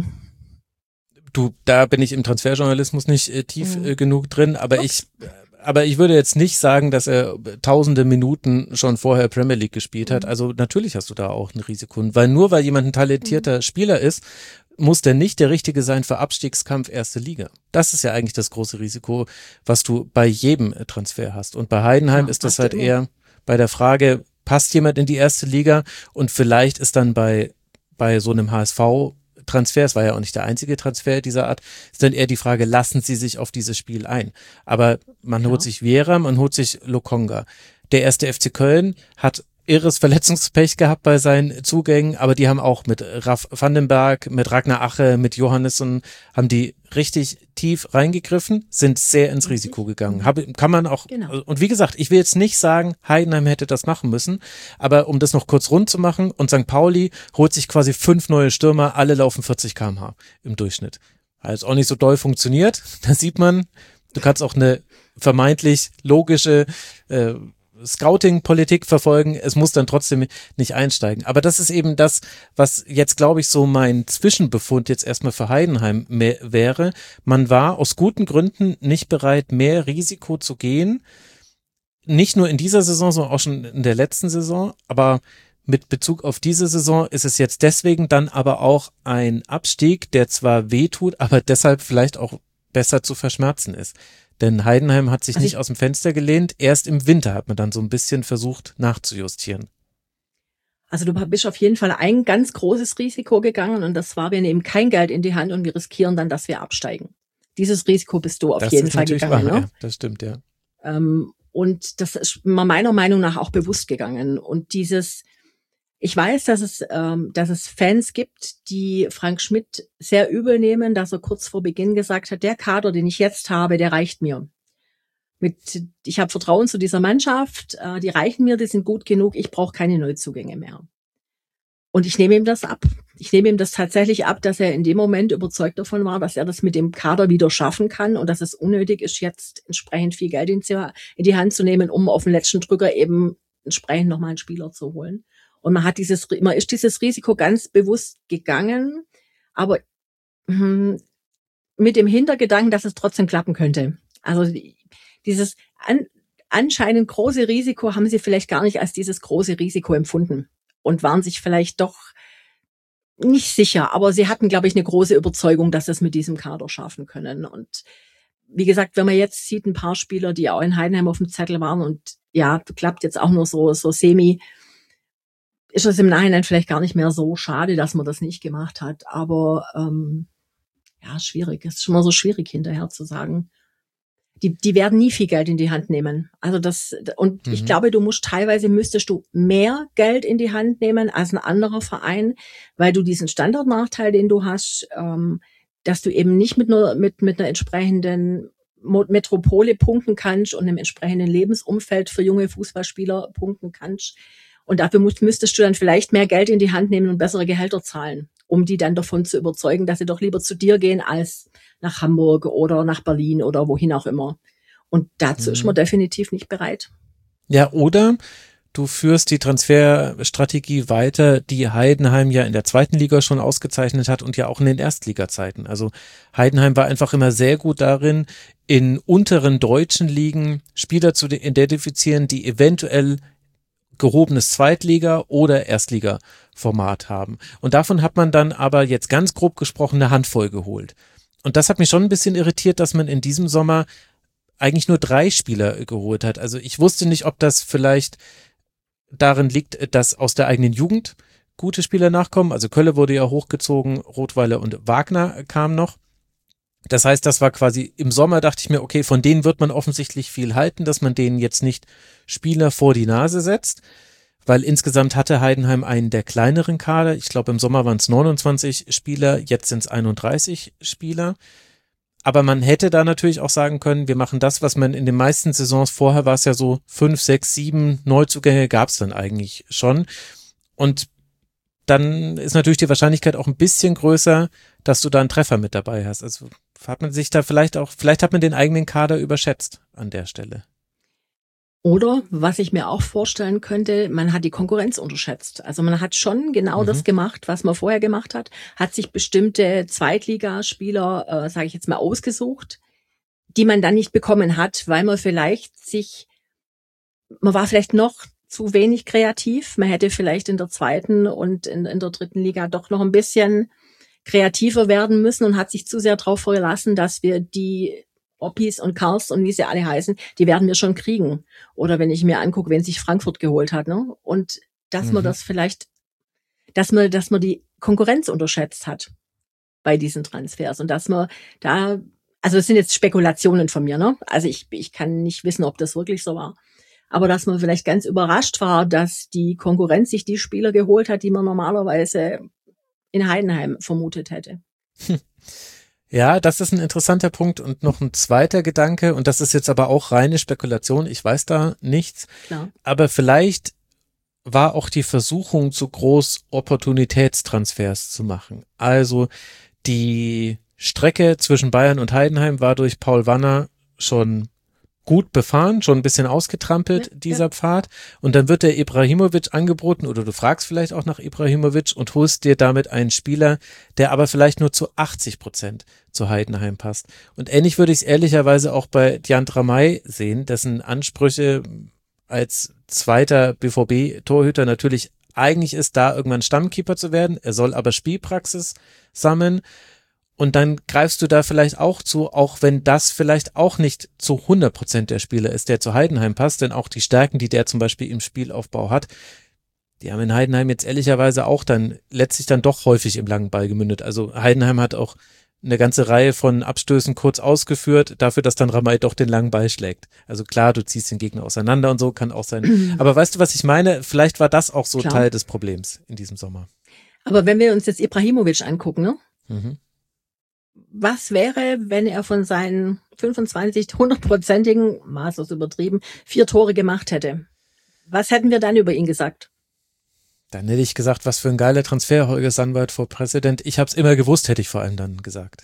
Da bin ich im Transferjournalismus nicht tief genug drin, aber ich würde jetzt nicht sagen, dass er tausende Minuten schon vorher Premier League gespielt hat. Also natürlich hast du da auch ein Risiko. Weil nur weil jemand ein talentierter Spieler ist, muss der nicht der Richtige sein für Abstiegskampf erste Liga. Das ist ja eigentlich das große Risiko, was du bei jedem Transfer hast. Und bei Heidenheim ist das halt eher bei der Frage, passt jemand in die erste Liga? Und vielleicht ist dann bei so einem HSV-Transfer, es war ja auch nicht der einzige Transfer dieser Art, ist dann eher die Frage, lassen sie sich auf dieses Spiel ein? Aber man holt sich Viera, man holt sich Lokonga. Der erste FC Köln hat irres Verletzungspech gehabt bei seinen Zugängen, aber die haben auch mit Raf Vandenberg, mit Ragnar Ache, mit Johannesson, haben die richtig tief reingegriffen, sind sehr ins Risiko gegangen. Kann man auch, und wie gesagt, ich will jetzt nicht sagen, Heidenheim hätte das machen müssen, aber um das noch kurz rund zu machen, und St. Pauli holt sich quasi 5 neue Stürmer, alle laufen 40 km/h im Durchschnitt. Also auch nicht so doll funktioniert, da sieht man, du kannst auch eine vermeintlich logische Scouting-Politik verfolgen, es muss dann trotzdem nicht einsteigen. Aber das ist eben das, was jetzt, glaube ich, so mein Zwischenbefund jetzt erstmal für Heidenheim wäre. Man war aus guten Gründen nicht bereit, mehr Risiko zu gehen. Nicht nur in dieser Saison, sondern auch schon in der letzten Saison. Aber mit Bezug auf diese Saison ist es jetzt deswegen dann aber auch ein Abstieg, der zwar wehtut, aber deshalb vielleicht auch besser zu verschmerzen ist. Denn Heidenheim hat sich nicht aus dem Fenster gelehnt. Erst im Winter hat man dann so ein bisschen versucht nachzujustieren. Also du bist auf jeden Fall ein ganz großes Risiko gegangen und das war, wir nehmen kein Geld in die Hand und wir riskieren dann, dass wir absteigen. Dieses Risiko bist du auf jeden Fall gegangen. Wahr, ne? Ja, das stimmt, ja. Und das ist meiner Meinung nach auch bewusst gegangen. Und ich weiß, dass es Fans gibt, die Frank Schmidt sehr übel nehmen, dass er kurz vor Beginn gesagt hat, der Kader, den ich jetzt habe, der reicht mir. Ich habe Vertrauen zu dieser Mannschaft, die reichen mir, die sind gut genug, ich brauche keine Neuzugänge mehr. Und ich nehme ihm das ab. Ich nehme ihm das tatsächlich ab, dass er in dem Moment überzeugt davon war, dass er das mit dem Kader wieder schaffen kann und dass es unnötig ist, jetzt entsprechend viel Geld in die Hand zu nehmen, um auf den letzten Drücker eben entsprechend nochmal einen Spieler zu holen. Und man ist dieses Risiko ganz bewusst gegangen, aber mit dem Hintergedanken, dass es trotzdem klappen könnte. Also anscheinend große Risiko haben sie vielleicht gar nicht als dieses große Risiko empfunden und waren sich vielleicht doch nicht sicher. Aber sie hatten, glaube ich, eine große Überzeugung, dass sie es mit diesem Kader schaffen können. Und wie gesagt, wenn man jetzt sieht, ein paar Spieler, die auch in Heidenheim auf dem Zettel waren und ja, klappt jetzt auch nur so semi, ist es im Nachhinein vielleicht gar nicht mehr so schade, dass man das nicht gemacht hat. Aber ja, schwierig. Es ist schon mal so schwierig hinterher zu sagen. Die werden nie viel Geld in die Hand nehmen. Also ich glaube, müsstest du mehr Geld in die Hand nehmen als ein anderer Verein, weil du diesen Standortnachteil, den du hast, dass du eben nicht mit einer entsprechenden Metropole punkten kannst und einem entsprechenden Lebensumfeld für junge Fußballspieler punkten kannst. Und dafür müsstest du dann vielleicht mehr Geld in die Hand nehmen und bessere Gehälter zahlen, um die dann davon zu überzeugen, dass sie doch lieber zu dir gehen als nach Hamburg oder nach Berlin oder wohin auch immer. Und dazu ist man definitiv nicht bereit. Ja, oder du führst die Transferstrategie weiter, die Heidenheim ja in der zweiten Liga schon ausgezeichnet hat und ja auch in den Erstligazeiten. Also Heidenheim war einfach immer sehr gut darin, in unteren deutschen Ligen Spieler zu identifizieren, die eventuell gehobenes Zweitliga- oder Erstliga-Format haben. Und davon hat man dann aber jetzt ganz grob gesprochen eine Handvoll geholt. Und das hat mich schon ein bisschen irritiert, dass man in diesem Sommer eigentlich nur 3 Spieler geholt hat. Also ich wusste nicht, ob das vielleicht darin liegt, dass aus der eigenen Jugend gute Spieler nachkommen. Also Kölle wurde ja hochgezogen, Rottweiler und Wagner kamen noch. Das heißt, das war quasi im Sommer, dachte ich mir, okay, von denen wird man offensichtlich viel halten, dass man denen jetzt nicht Spieler vor die Nase setzt, weil insgesamt hatte Heidenheim einen der kleineren Kader. Ich glaube, im Sommer waren es 29 Spieler, jetzt sind es 31 Spieler. Aber man hätte da natürlich auch sagen können, wir machen das, was man in den meisten Saisons vorher war es ja so 5, 6, 7 Neuzugänge gab es dann eigentlich schon. Und dann ist natürlich die Wahrscheinlichkeit auch ein bisschen größer, dass du da einen Treffer mit dabei hast. Also hat man sich da vielleicht hat man den eigenen Kader überschätzt an der Stelle. Oder, was ich mir auch vorstellen könnte, man hat die Konkurrenz unterschätzt. Also man hat schon genau das gemacht, was man vorher gemacht hat, hat sich bestimmte Zweitligaspieler, sage ich jetzt mal, ausgesucht, die man dann nicht bekommen hat, weil man war vielleicht noch zu wenig kreativ. Man hätte vielleicht in der zweiten und in der dritten Liga doch noch ein bisschen kreativer werden müssen und hat sich zu sehr darauf verlassen, dass wir die Oppis und Karls und wie sie alle heißen, die werden wir schon kriegen. Oder wenn ich mir angucke, wen sich Frankfurt geholt hat, ne? Und dass man das vielleicht, dass man die Konkurrenz unterschätzt hat bei diesen Transfers und dass man da, also es sind jetzt Spekulationen von mir, ne? Also ich kann nicht wissen, ob das wirklich so war. Aber dass man vielleicht ganz überrascht war, dass die Konkurrenz sich die Spieler geholt hat, die man normalerweise in Heidenheim vermutet hätte. Ja, das ist ein interessanter Punkt und noch ein zweiter Gedanke und das ist jetzt aber auch reine Spekulation, ich weiß da nichts, Klar. Aber vielleicht war auch die Versuchung zu groß, Opportunitätstransfers zu machen. Also die Strecke zwischen Bayern und Heidenheim war durch Paul Wanner schon gut befahren, schon ein bisschen ausgetrampelt, dieser Pfad. Und dann wird der Ibrahimovic angeboten oder du fragst vielleicht auch nach Ibrahimovic und holst dir damit einen Spieler, der aber vielleicht nur zu 80% zu Heidenheim passt. Und ähnlich würde ich es ehrlicherweise auch bei Diandra May sehen, dessen Ansprüche als zweiter BVB-Torhüter natürlich eigentlich ist, da irgendwann Stammkeeper zu werden. Er soll aber Spielpraxis sammeln. Und dann greifst du da vielleicht auch zu, auch wenn das vielleicht auch nicht zu 100% der Spieler ist, der zu Heidenheim passt, denn auch die Stärken, die der zum Beispiel im Spielaufbau hat, die haben in Heidenheim jetzt ehrlicherweise auch dann letztlich dann doch häufig im langen Ball gemündet. Also Heidenheim hat auch eine ganze Reihe von Abstößen kurz ausgeführt, dafür, dass dann Ramay doch den langen Ball schlägt. Also klar, du ziehst den Gegner auseinander und so, kann auch sein. Aber weißt du, was ich meine? Vielleicht war das auch so Klar. Teil des Problems in diesem Sommer. Aber wenn wir uns jetzt Ibrahimovic angucken, ne? Mhm. Was wäre, wenn er von seinen 100%igen, maßlos übertrieben, 4 Tore gemacht hätte? Was hätten wir dann über ihn gesagt? Dann hätte ich gesagt, was für ein geiler Transfer, Holger Sandwald for President. Ich hab's immer gewusst, hätte ich vor allem dann gesagt.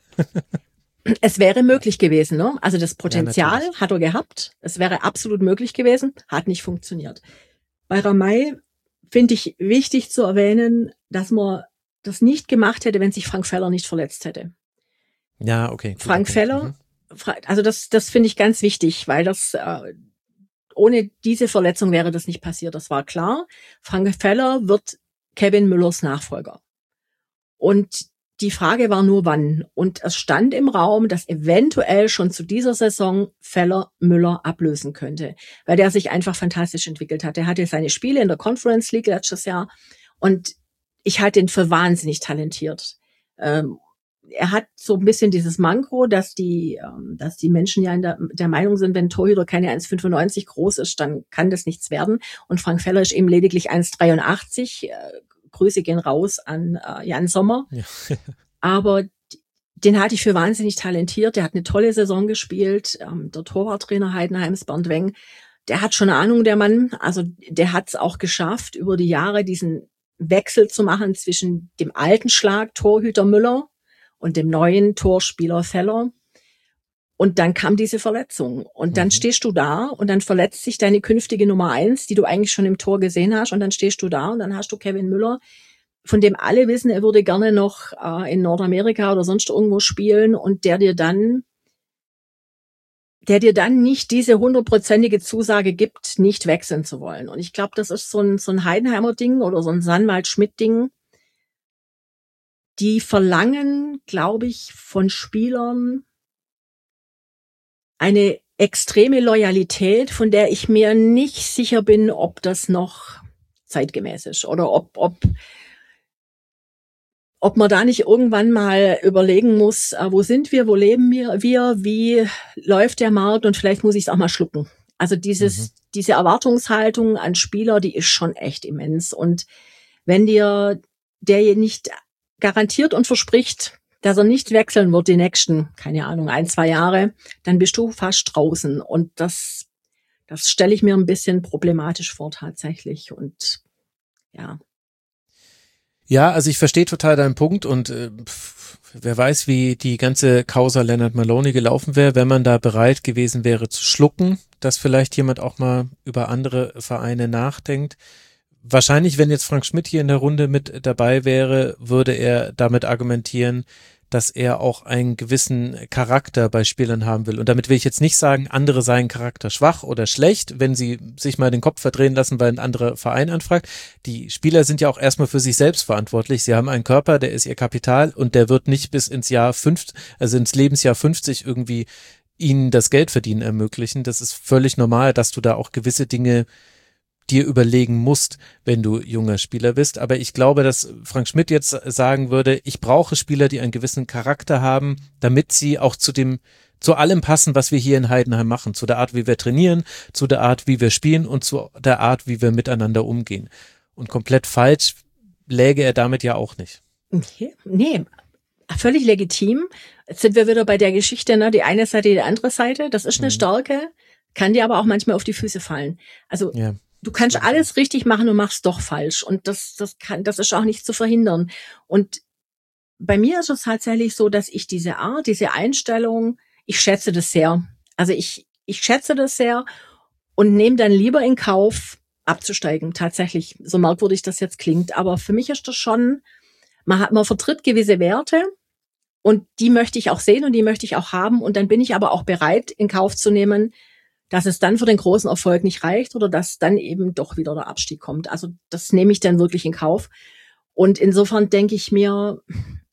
Es wäre möglich gewesen, ne? Also das Potenzial Ja, hat er gehabt. Es wäre absolut möglich gewesen, hat nicht funktioniert. Bei Ramay finde ich wichtig zu erwähnen, dass man das nicht gemacht hätte, wenn sich Frank Feller nicht verletzt hätte. Ja, okay. Frank Feller, also das finde ich ganz wichtig, weil ohne diese Verletzung wäre das nicht passiert. Das war klar. Frank Feller wird Kevin Müllers Nachfolger. Und die Frage war nur, wann. Und es stand im Raum, dass eventuell schon zu dieser Saison Feller Müller ablösen könnte, weil der sich einfach fantastisch entwickelt hat. Er hatte seine Spiele in der Conference League letztes Jahr und ich halte ihn für wahnsinnig talentiert. Er hat so ein bisschen dieses Manko, dass die Menschen ja der Meinung sind, wenn ein Torhüter keine 1,95 groß ist, dann kann das nichts werden. Und Frank Feller ist eben lediglich 1,83. Grüße gehen raus an Jan Sommer. Ja. Aber den halte ich für wahnsinnig talentiert. Der hat eine tolle Saison gespielt. Der Torwarttrainer Heidenheims, Bernd Weng, der hat schon Ahnung, der Mann. Also der hat es auch geschafft, über die Jahre diesen Wechsel zu machen zwischen dem alten Schlag Torhüter Müller und dem neuen Torspieler Feller. Und dann kam diese Verletzung. Und dann stehst du da und dann verletzt sich deine künftige Nummer 1, die du eigentlich schon im Tor gesehen hast. Und dann stehst du da und dann hast du Kevin Müller, von dem alle wissen, er würde gerne noch in Nordamerika oder sonst irgendwo spielen und der dir dann nicht diese 100%ige Zusage gibt, nicht wechseln zu wollen. Und ich glaube, das ist so ein Heidenheimer Ding oder so ein Sandwald-Schmidt-Ding. Die verlangen, glaube ich, von Spielern eine extreme Loyalität, von der ich mir nicht sicher bin, ob das noch zeitgemäß ist oder ob man da nicht irgendwann mal überlegen muss, wo sind wir, wo leben wir, wie läuft der Markt und vielleicht muss ich es auch mal schlucken. Also diese Erwartungshaltung an Spieler, die ist schon echt immens. Und wenn dir der nicht garantiert und verspricht, dass er nicht wechseln wird die nächsten, keine Ahnung, 1-2 Jahre, dann bist du fast draußen. Und das stelle ich mir ein bisschen problematisch vor tatsächlich. Und ja. Ja, also ich verstehe total deinen Punkt und wer weiß, wie die ganze Causa Leonard Maloney gelaufen wäre, wenn man da bereit gewesen wäre zu schlucken, dass vielleicht jemand auch mal über andere Vereine nachdenkt. Wahrscheinlich, wenn jetzt Frank Schmidt hier in der Runde mit dabei wäre, würde er damit argumentieren, dass er auch einen gewissen Charakter bei Spielern haben will. Und damit will ich jetzt nicht sagen, andere seien Charakter schwach oder schlecht, wenn sie sich mal den Kopf verdrehen lassen, weil ein anderer Verein anfragt. Die Spieler sind ja auch erstmal für sich selbst verantwortlich. Sie haben einen Körper, der ist ihr Kapital und der wird nicht bis ins Lebensjahr 50 irgendwie ihnen das Geldverdienen ermöglichen. Das ist völlig normal, dass du da auch gewisse Dinge dir überlegen musst, wenn du junger Spieler bist. Aber ich glaube, dass Frank Schmidt jetzt sagen würde, ich brauche Spieler, die einen gewissen Charakter haben, damit sie auch zu allem passen, was wir hier in Heidenheim machen. Zu der Art, wie wir trainieren, zu der Art, wie wir spielen und zu der Art, wie wir miteinander umgehen. Und komplett falsch läge er damit ja auch nicht. Okay. Nee, völlig legitim. Jetzt sind wir wieder bei der Geschichte, ne? Die eine Seite, die andere Seite. Das ist eine Stärke, kann dir aber auch manchmal auf die Füße fallen. Also ja. Du kannst alles richtig machen und machst doch falsch. Und das ist auch nicht zu verhindern. Und bei mir ist es tatsächlich so, dass ich diese Art, diese Einstellung, ich schätze das sehr. Also ich schätze das sehr und nehme dann lieber in Kauf, abzusteigen. Tatsächlich, so merkwürdig das jetzt klingt. Aber für mich ist das schon, man vertritt gewisse Werte und die möchte ich auch sehen und die möchte ich auch haben. Und dann bin ich aber auch bereit, in Kauf zu nehmen, dass es dann für den großen Erfolg nicht reicht oder dass dann eben doch wieder der Abstieg kommt. Also das nehme ich dann wirklich in Kauf. Und insofern denke ich mir,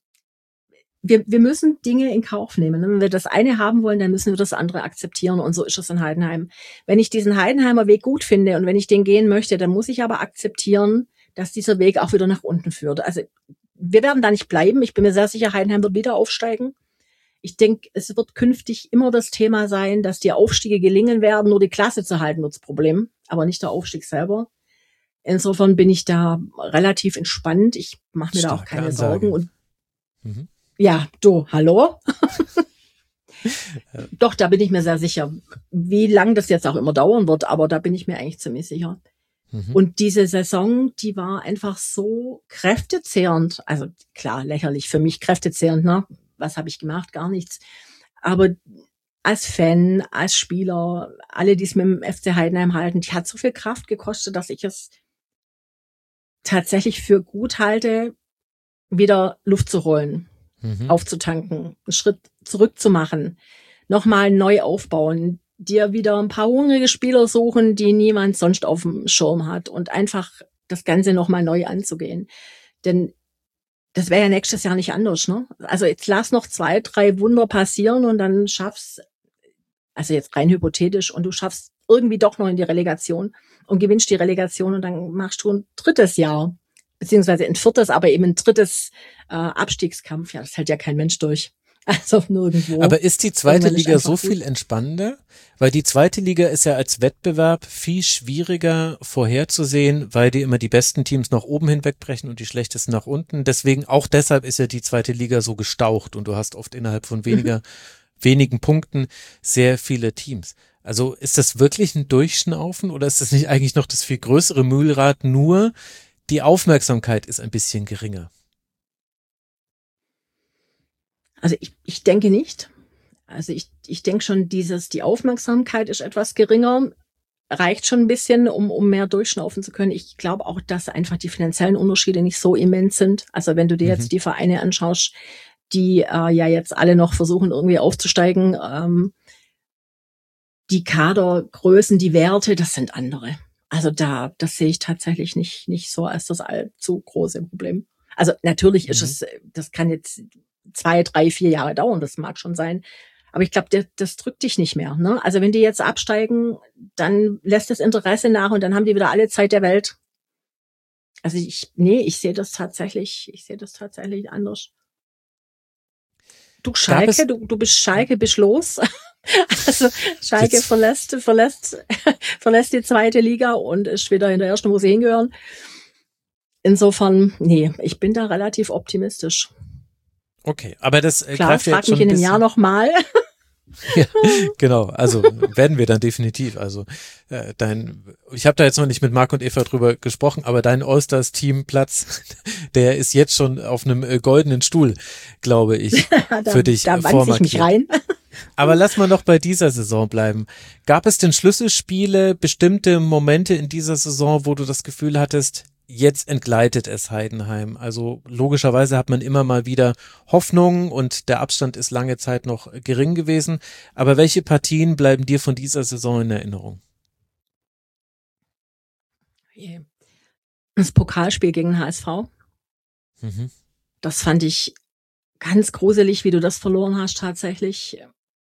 wir müssen Dinge in Kauf nehmen. Wenn wir das eine haben wollen, dann müssen wir das andere akzeptieren. Und so ist es in Heidenheim. Wenn ich diesen Heidenheimer Weg gut finde und wenn ich den gehen möchte, dann muss ich aber akzeptieren, dass dieser Weg auch wieder nach unten führt. Also wir werden da nicht bleiben. Ich bin mir sehr sicher, Heidenheim wird wieder aufsteigen. Ich denke, es wird künftig immer das Thema sein, dass die Aufstiege gelingen werden. Nur die Klasse zu halten wird das Problem, aber nicht der Aufstieg selber. Insofern bin ich da relativ entspannt. Ich mache mir da auch keine Sorgen. Und ja, du, hallo? Doch, da bin ich mir sehr sicher. Wie lang das jetzt auch immer dauern wird, aber da bin ich mir eigentlich ziemlich sicher. Und diese Saison, die war einfach so kräftezehrend. Also klar, lächerlich für mich kräftezehrend, ne? Was habe ich gemacht? Gar nichts. Aber als Fan, als Spieler, alle, die es mit dem FC Heidenheim halten, die hat so viel Kraft gekostet, dass ich es tatsächlich für gut halte, wieder Luft zu holen, aufzutanken, einen Schritt zurück zu machen, nochmal neu aufbauen, dir wieder ein paar hungrige Spieler suchen, die niemand sonst auf dem Schirm hat und einfach das Ganze nochmal neu anzugehen. Denn das wäre ja nächstes Jahr nicht anders, ne? Also jetzt lass noch 2, 3 Wunder passieren und dann schaffst, also jetzt rein hypothetisch, und du schaffst irgendwie doch noch in die Relegation und gewinnst die Relegation und dann machst du ein drittes Jahr, beziehungsweise ein viertes, aber eben ein drittes Abstiegskampf. Ja, das hält ja kein Mensch durch. Also nirgendwo. Aber ist die zweite Irgendwann ist Liga einfach so gut. viel entspannender? Weil die zweite Liga ist ja als Wettbewerb viel schwieriger vorherzusehen, weil die immer die besten Teams nach oben hinwegbrechen und die schlechtesten nach unten. Deswegen, auch deshalb ist ja die zweite Liga so gestaucht und du hast oft innerhalb von wenigen Punkten sehr viele Teams. Also ist das wirklich ein Durchschnaufen oder ist das nicht eigentlich noch das viel größere Mühlrad, nur die Aufmerksamkeit ist ein bisschen geringer? Also ich denke nicht. Also ich denke schon, die Aufmerksamkeit ist etwas geringer, reicht schon ein bisschen, um mehr durchschnaufen zu können. Ich glaube auch, dass einfach die finanziellen Unterschiede nicht so immens sind. Also wenn du dir jetzt die Vereine anschaust, die ja jetzt alle noch versuchen, irgendwie aufzusteigen, die Kadergrößen, die Werte, das sind andere. Also das sehe ich tatsächlich nicht so als das allzu große Problem. Also natürlich ist es, das kann jetzt 2, 3, 4 Jahre dauern, das mag schon sein. Aber ich glaube, das drückt dich nicht mehr. Ne? Also wenn die jetzt absteigen, dann lässt das Interesse nach und dann haben die wieder alle Zeit der Welt. Also ich sehe das tatsächlich anders. Du Schalke, du bist Schalke, bist los. Also Schalke verlässt die zweite Liga und ist wieder in der ersten, wo sie hingehören. Insofern, ich bin da relativ optimistisch. Okay, aber das Klar, greift ja frag jetzt schon mich in ein einem bisschen. Jahr nochmal. Ja, genau, also werden wir dann definitiv. Also ich habe da jetzt noch nicht mit Marc und Eva drüber gesprochen, aber dein Allstars-Teamplatz, der ist jetzt schon auf einem goldenen Stuhl, glaube ich, für dich Da wandse ich mich rein. Aber lass mal noch bei dieser Saison bleiben. Gab es denn Schlüsselspiele, bestimmte Momente in dieser Saison, wo du das Gefühl hattest, jetzt entgleitet es Heidenheim? Also logischerweise hat man immer mal wieder Hoffnung und der Abstand ist lange Zeit noch gering gewesen. Aber welche Partien bleiben dir von dieser Saison in Erinnerung? Das Pokalspiel gegen den HSV. Das fand ich ganz gruselig, wie du das verloren hast tatsächlich.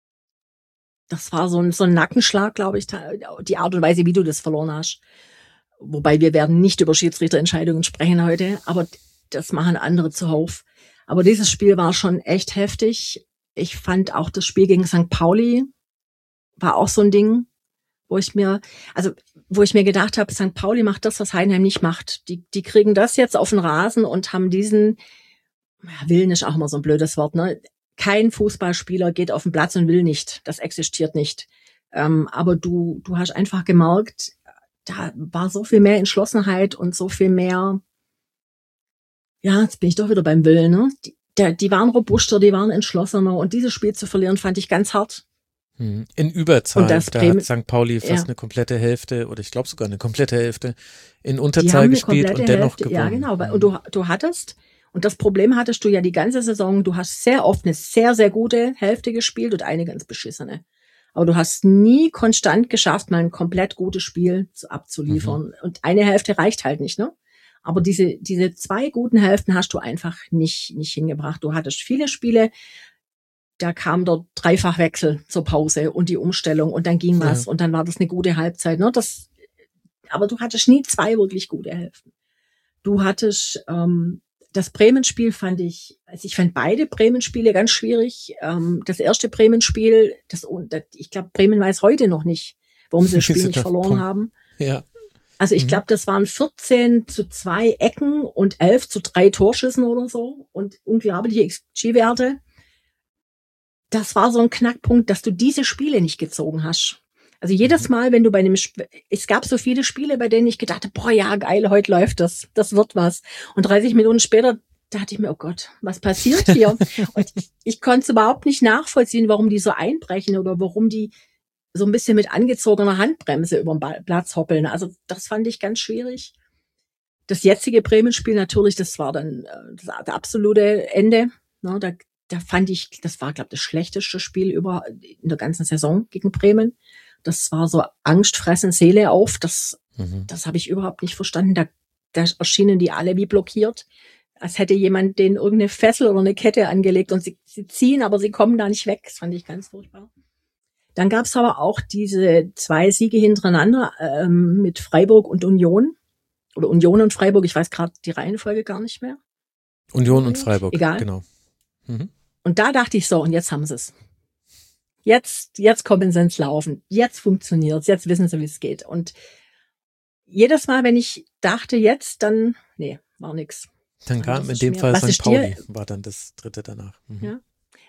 Das war so ein Nackenschlag, glaube ich, die Art und Weise, wie du das verloren hast. Wobei wir werden nicht über Schiedsrichterentscheidungen sprechen heute, aber das machen andere zuhauf. Aber dieses Spiel war schon echt heftig. Ich fand auch das Spiel gegen St. Pauli war auch so ein Ding, wo ich mir gedacht habe, St. Pauli macht das, was Heidenheim nicht macht. Die kriegen das jetzt auf den Rasen und haben diesen, Willen ist auch immer so ein blödes Wort, ne? Kein Fußballspieler geht auf den Platz und will nicht. Das existiert nicht. Aber du hast einfach gemerkt, da war so viel mehr Entschlossenheit und so viel mehr, ja, jetzt bin ich doch wieder beim Willen, ne? Die waren robuster, die waren entschlossener und dieses Spiel zu verlieren, fand ich ganz hart. In Überzahl, da hat St. Pauli fast eine komplette Hälfte oder ich glaube sogar eine komplette Hälfte in Unterzahl gespielt und dennoch gewonnen. Ja, genau, und du hattest, und das Problem hattest du ja die ganze Saison, du hast sehr oft eine sehr, sehr gute Hälfte gespielt und eine ganz beschissene. Aber du hast nie konstant geschafft, mal ein komplett gutes Spiel abzuliefern. Und eine Hälfte reicht halt nicht, ne? Aber diese 2 guten Hälften hast du einfach nicht hingebracht. Du hattest viele Spiele, da kam der Dreifachwechsel zur Pause und die Umstellung und dann ging was und dann war das eine gute Halbzeit, ne? Aber du hattest nie 2 wirklich gute Hälften. Du hattest, das Bremen-Spiel fand ich fand beide Bremen-Spiele ganz schwierig. Das erste Bremen-Spiel, ich glaube, Bremen weiß heute noch nicht, warum sie das Spiel nicht verloren haben. Ja. Also ich glaube, das waren 14:2 Ecken und 11:3 Torschüssen oder so und unglaubliche XG-Werte. Das war so ein Knackpunkt, dass du diese Spiele nicht gezogen hast. Also jedes Mal, wenn du es gab so viele Spiele, bei denen ich gedacht habe, boah, ja, geil, heute läuft das wird was. Und 30 Minuten später dachte ich mir, oh Gott, was passiert hier? Und ich konnte es überhaupt nicht nachvollziehen, warum die so einbrechen oder warum die so ein bisschen mit angezogener Handbremse über den Platz hoppeln. Also das fand ich ganz schwierig. Das jetzige Bremen-Spiel natürlich, das war dann das absolute Ende. Ne, da fand ich, das war, glaube ich, das schlechteste Spiel in der ganzen Saison gegen Bremen. Das war so Angst fressen, Seele auf. Das habe ich überhaupt nicht verstanden. Da erschienen die alle wie blockiert, als hätte jemand denen irgendeine Fessel oder eine Kette angelegt und sie ziehen, aber sie kommen da nicht weg. Das fand ich ganz furchtbar. Dann gab es aber auch diese 2 Siege hintereinander mit Freiburg und Union. Oder Union und Freiburg, ich weiß gerade die Reihenfolge gar nicht mehr. Union und Freiburg, egal. Genau. Mhm. Und da dachte ich so, und jetzt haben sie es. Jetzt kommen sie ins Laufen. Jetzt funktioniert's. Jetzt wissen sie, wie es geht. Und jedes Mal, wenn ich dachte jetzt, dann, nee, war nix. Dann kam in dem Fall St. Pauli, war dann das dritte danach. Mhm. Ja.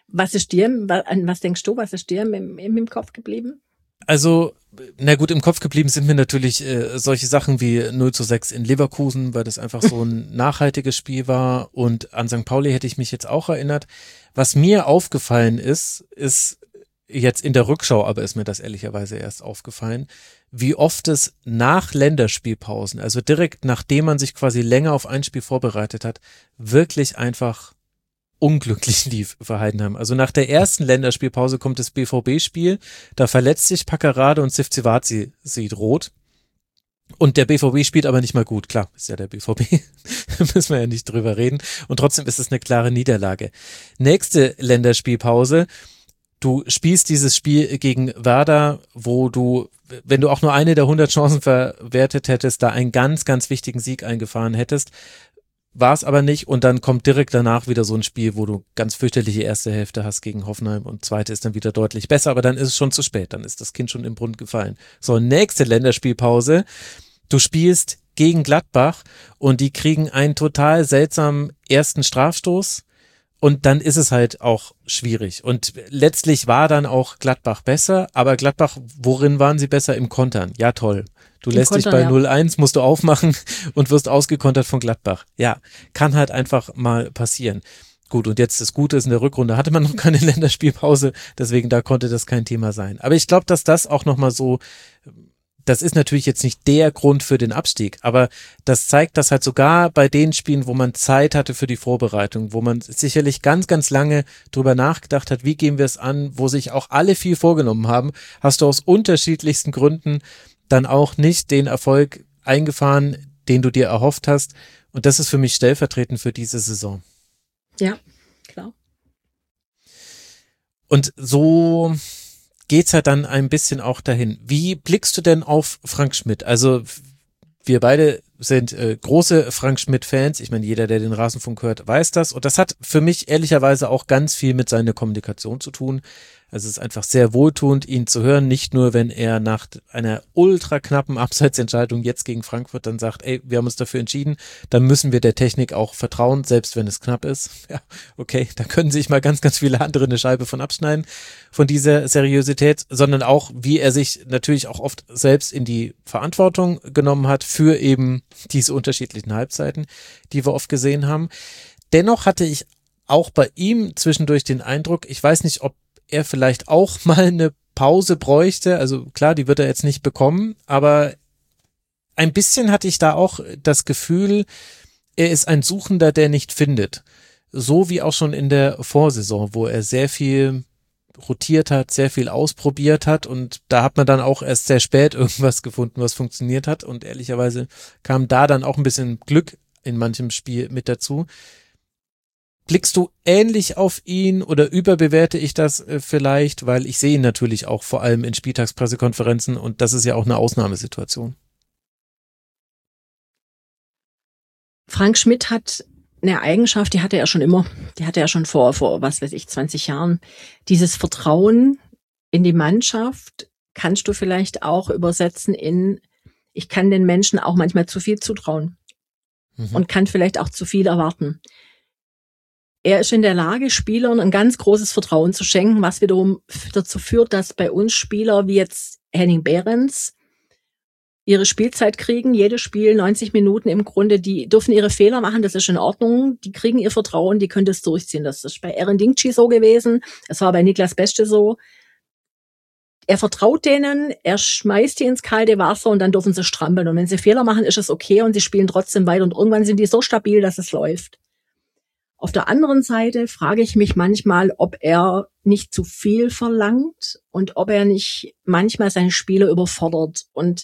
An was denkst du, was ist dir im Kopf geblieben? Also, na gut, im Kopf geblieben sind mir natürlich solche Sachen wie 0:6 in Leverkusen, weil das einfach so ein nachhaltiges Spiel war, und an St. Pauli hätte ich mich jetzt auch erinnert. Was mir aufgefallen ist jetzt in der Rückschau, aber ist mir das ehrlicherweise erst aufgefallen, wie oft es nach Länderspielpausen, also direkt nachdem man sich quasi länger auf ein Spiel vorbereitet hat, wirklich einfach unglücklich lief für Heidenheim. Also nach der ersten Länderspielpause kommt das BVB-Spiel, da verletzt sich Paccarade und Sivcivaci sieht rot. Und der BVB spielt aber nicht mal gut. Klar, ist ja der BVB. Da müssen wir ja nicht drüber reden. Und trotzdem ist es eine klare Niederlage. Nächste Länderspielpause. Du spielst dieses Spiel gegen Werder, wo du, wenn du auch nur eine der 100 Chancen verwertet hättest, da einen ganz, ganz wichtigen Sieg eingefahren hättest. War es aber nicht, und dann kommt direkt danach wieder so ein Spiel, wo du ganz fürchterliche erste Hälfte hast gegen Hoffenheim und zweite ist dann wieder deutlich besser, aber dann ist es schon zu spät, dann ist das Kind schon im Brunnen gefallen. So, nächste Länderspielpause, du spielst gegen Gladbach und die kriegen einen total seltsamen ersten Strafstoß und dann ist es halt auch schwierig, und letztlich war dann auch Gladbach besser, aber Gladbach, worin waren sie besser? Im Kontern. Ja, toll. Du lässt dich bei 0-1, musst du aufmachen und wirst ausgekontert von Gladbach. Ja, kann halt einfach mal passieren. Gut, und jetzt das Gute ist, in der Rückrunde hatte man noch keine Länderspielpause, deswegen da konnte das kein Thema sein. Aber ich glaube, dass das auch nochmal so, das ist natürlich jetzt nicht der Grund für den Abstieg, aber das zeigt, dass halt sogar bei den Spielen, wo man Zeit hatte für die Vorbereitung, wo man sicherlich ganz, ganz lange drüber nachgedacht hat, wie gehen wir es an, wo sich auch alle viel vorgenommen haben, hast du aus unterschiedlichsten Gründen dann auch nicht den Erfolg eingefahren, den du dir erhofft hast. Und das ist für mich stellvertretend für diese Saison. Ja, klar. Und so geht's halt dann ein bisschen auch dahin. Wie blickst du denn auf Frank Schmidt? Also wir beide sind große Frank Schmidt-Fans. Ich meine, jeder, der den Rasenfunk hört, weiß das. Und das hat für mich ehrlicherweise auch ganz viel mit seiner Kommunikation zu tun. Also es ist einfach sehr wohltuend, ihn zu hören, nicht nur, wenn er nach einer ultra knappen Abseitsentscheidung jetzt gegen Frankfurt dann sagt, ey, wir haben uns dafür entschieden, dann müssen wir der Technik auch vertrauen, selbst wenn es knapp ist. Ja, okay, da können sich mal ganz, ganz viele andere eine Scheibe von abschneiden, von dieser Seriosität, sondern auch, wie er sich natürlich auch oft selbst in die Verantwortung genommen hat für eben diese unterschiedlichen Halbzeiten, die wir oft gesehen haben. Dennoch hatte ich auch bei ihm zwischendurch den Eindruck, ich weiß nicht, ob er vielleicht auch mal eine Pause bräuchte, also klar, die wird er jetzt nicht bekommen, aber ein bisschen hatte ich da auch das Gefühl, er ist ein Suchender, der nicht findet. So wie auch schon in der Vorsaison, wo er sehr viel rotiert hat, sehr viel ausprobiert hat, und da hat man dann auch erst sehr spät irgendwas gefunden, was funktioniert hat, und ehrlicherweise kam da dann auch ein bisschen Glück in manchem Spiel mit dazu. Blickst du ähnlich auf ihn oder überbewerte ich das vielleicht? Weil ich sehe ihn natürlich auch vor allem in Spieltagspressekonferenzen, und das ist ja auch eine Ausnahmesituation. Frank Schmidt hat eine Eigenschaft, die hatte er schon immer. Die hatte er schon vor was weiß ich, 20 Jahren. Dieses Vertrauen in die Mannschaft kannst du vielleicht auch übersetzen in, ich kann den Menschen auch manchmal zu viel zutrauen und kann vielleicht auch zu viel erwarten. Er ist in der Lage, Spielern ein ganz großes Vertrauen zu schenken, was wiederum dazu führt, dass bei uns Spieler wie jetzt Henning Behrens ihre Spielzeit kriegen, jedes Spiel 90 Minuten im Grunde, die dürfen ihre Fehler machen, das ist in Ordnung, die kriegen ihr Vertrauen, die können das durchziehen. Das ist bei Eren Dingchi so gewesen, es war bei Niklas Beste so. Er vertraut denen, er schmeißt die ins kalte Wasser und dann dürfen sie strampeln. Und wenn sie Fehler machen, ist es okay und sie spielen trotzdem weiter und irgendwann sind die so stabil, dass es läuft. Auf der anderen Seite frage ich mich manchmal, ob er nicht zu viel verlangt und ob er nicht manchmal seine Spieler überfordert. Und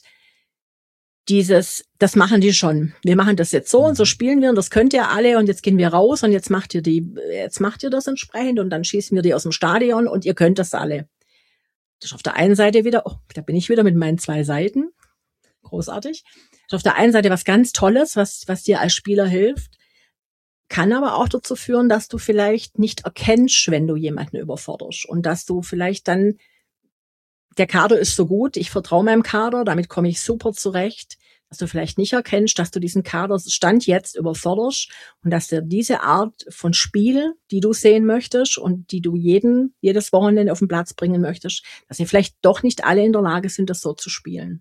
das machen die schon. Wir machen das jetzt so und so spielen wir und das könnt ihr alle und jetzt gehen wir raus und jetzt macht ihr das entsprechend und dann schießen wir die aus dem Stadion und ihr könnt das alle. Das ist auf der einen Seite wieder, da bin ich wieder mit meinen 2 Seiten. Großartig. Das ist auf der einen Seite was ganz Tolles, was dir als Spieler hilft, kann aber auch dazu führen, dass du vielleicht nicht erkennst, wenn du jemanden überforderst und dass du vielleicht dann der Kader ist so gut, ich vertraue meinem Kader, damit komme ich super zurecht, dass du vielleicht nicht erkennst, dass du diesen Kader Stand jetzt überforderst und dass dir diese Art von Spiel, die du sehen möchtest und die du jedes Wochenende auf den Platz bringen möchtest, dass sie vielleicht doch nicht alle in der Lage sind, das so zu spielen.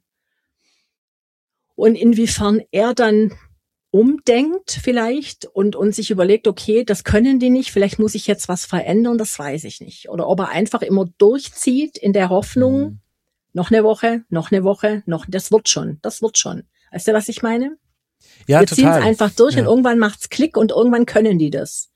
Und inwiefern er dann umdenkt vielleicht und sich überlegt, okay, das können die nicht, vielleicht muss ich jetzt was verändern, das weiß ich nicht. Oder ob er einfach immer durchzieht in der Hoffnung, noch eine Woche, das wird schon. Weißt du, was ich meine? Ja, wir total. ziehen es einfach durch und irgendwann macht's Klick und irgendwann können die das.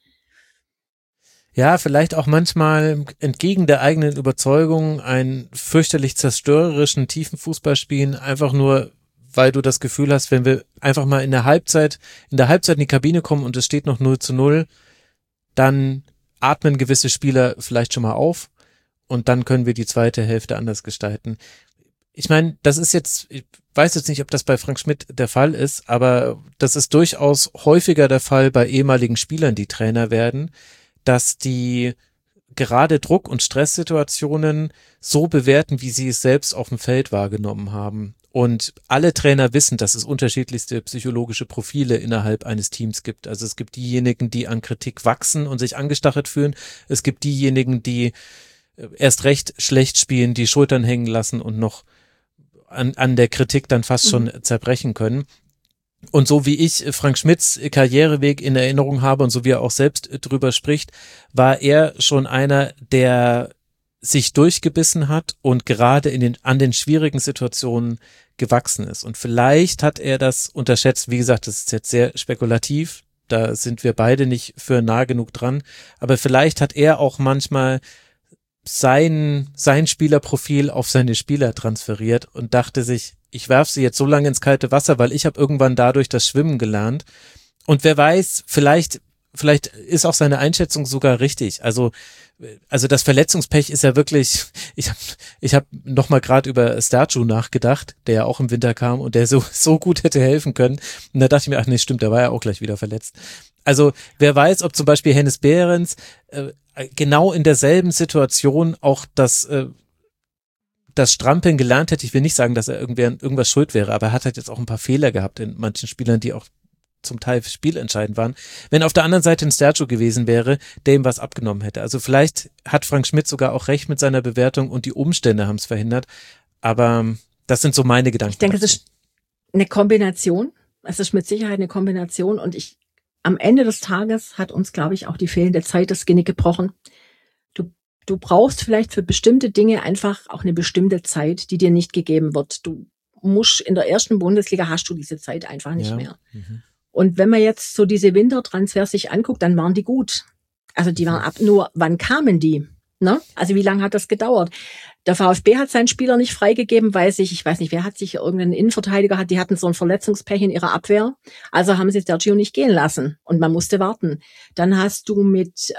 Ja, vielleicht auch manchmal entgegen der eigenen Überzeugung einen fürchterlich zerstörerischen, tiefen Fußball spielen, einfach nur weil du das Gefühl hast, wenn wir einfach mal in der Halbzeit in die Kabine kommen und es steht noch 0:0, dann atmen gewisse Spieler vielleicht schon mal auf und dann können wir die zweite Hälfte anders gestalten. Ich meine, das ist jetzt, ich weiß jetzt nicht, ob das bei Frank Schmidt der Fall ist, aber das ist durchaus häufiger der Fall bei ehemaligen Spielern, die Trainer werden, dass die gerade Druck- und Stresssituationen so bewerten, wie sie es selbst auf dem Feld wahrgenommen haben. Und alle Trainer wissen, dass es unterschiedlichste psychologische Profile innerhalb eines Teams gibt. Also es gibt diejenigen, die an Kritik wachsen und sich angestachelt fühlen. Es gibt diejenigen, die erst recht schlecht spielen, die Schultern hängen lassen und noch an der Kritik dann fast schon zerbrechen können. Und so wie ich Frank Schmidts Karriereweg in Erinnerung habe und so wie er auch selbst drüber spricht, war er schon einer, der sich durchgebissen hat und gerade an den schwierigen Situationen gewachsen ist. Und vielleicht hat er das unterschätzt. Wie gesagt, das ist jetzt sehr spekulativ. Da sind wir beide nicht für nah genug dran. Aber vielleicht hat er auch manchmal sein Spielerprofil auf seine Spieler transferiert und dachte sich, ich werfe sie jetzt so lange ins kalte Wasser, weil ich habe irgendwann dadurch das Schwimmen gelernt. Und wer weiß, vielleicht ist auch seine Einschätzung sogar richtig. Also das Verletzungspech ist ja wirklich, ich hab noch mal gerade über Stercu nachgedacht, der ja auch im Winter kam und der so gut hätte helfen können. Und da dachte ich mir, ach nee, stimmt, der war ja auch gleich wieder verletzt. Also wer weiß, ob zum Beispiel Hennes Behrens genau in derselben Situation auch das Strampeln gelernt hätte. Ich will nicht sagen, dass er irgendwas schuld wäre, aber er hat halt jetzt auch ein paar Fehler gehabt in manchen Spielern, die auch zum Teil spielentscheidend waren. Wenn auf der anderen Seite ein Stercu gewesen wäre, der ihm was abgenommen hätte. Also vielleicht hat Frank Schmidt sogar auch recht mit seiner Bewertung und die Umstände haben es verhindert. Aber das sind so meine Gedanken. Ich denke, es ist eine Kombination. Es ist mit Sicherheit eine Kombination und am Ende des Tages hat uns, glaube ich, auch die fehlende Zeit das Genick gebrochen. Du brauchst vielleicht für bestimmte Dinge einfach auch eine bestimmte Zeit, die dir nicht gegeben wird. Du musst in der ersten Bundesliga hast du diese Zeit einfach nicht mehr. Mhm. Und wenn man jetzt so diese Wintertransfers sich anguckt, dann waren die gut. Also die waren nur wann kamen die? Ne? Also wie lange hat das gedauert? Der VfB hat seinen Spieler nicht freigegeben, ich weiß nicht, wer hat sich irgendeinen Innenverteidiger die hatten so ein Verletzungspech in ihrer Abwehr. Also haben sie Sergio nicht gehen lassen und man musste warten. Dann hast du mit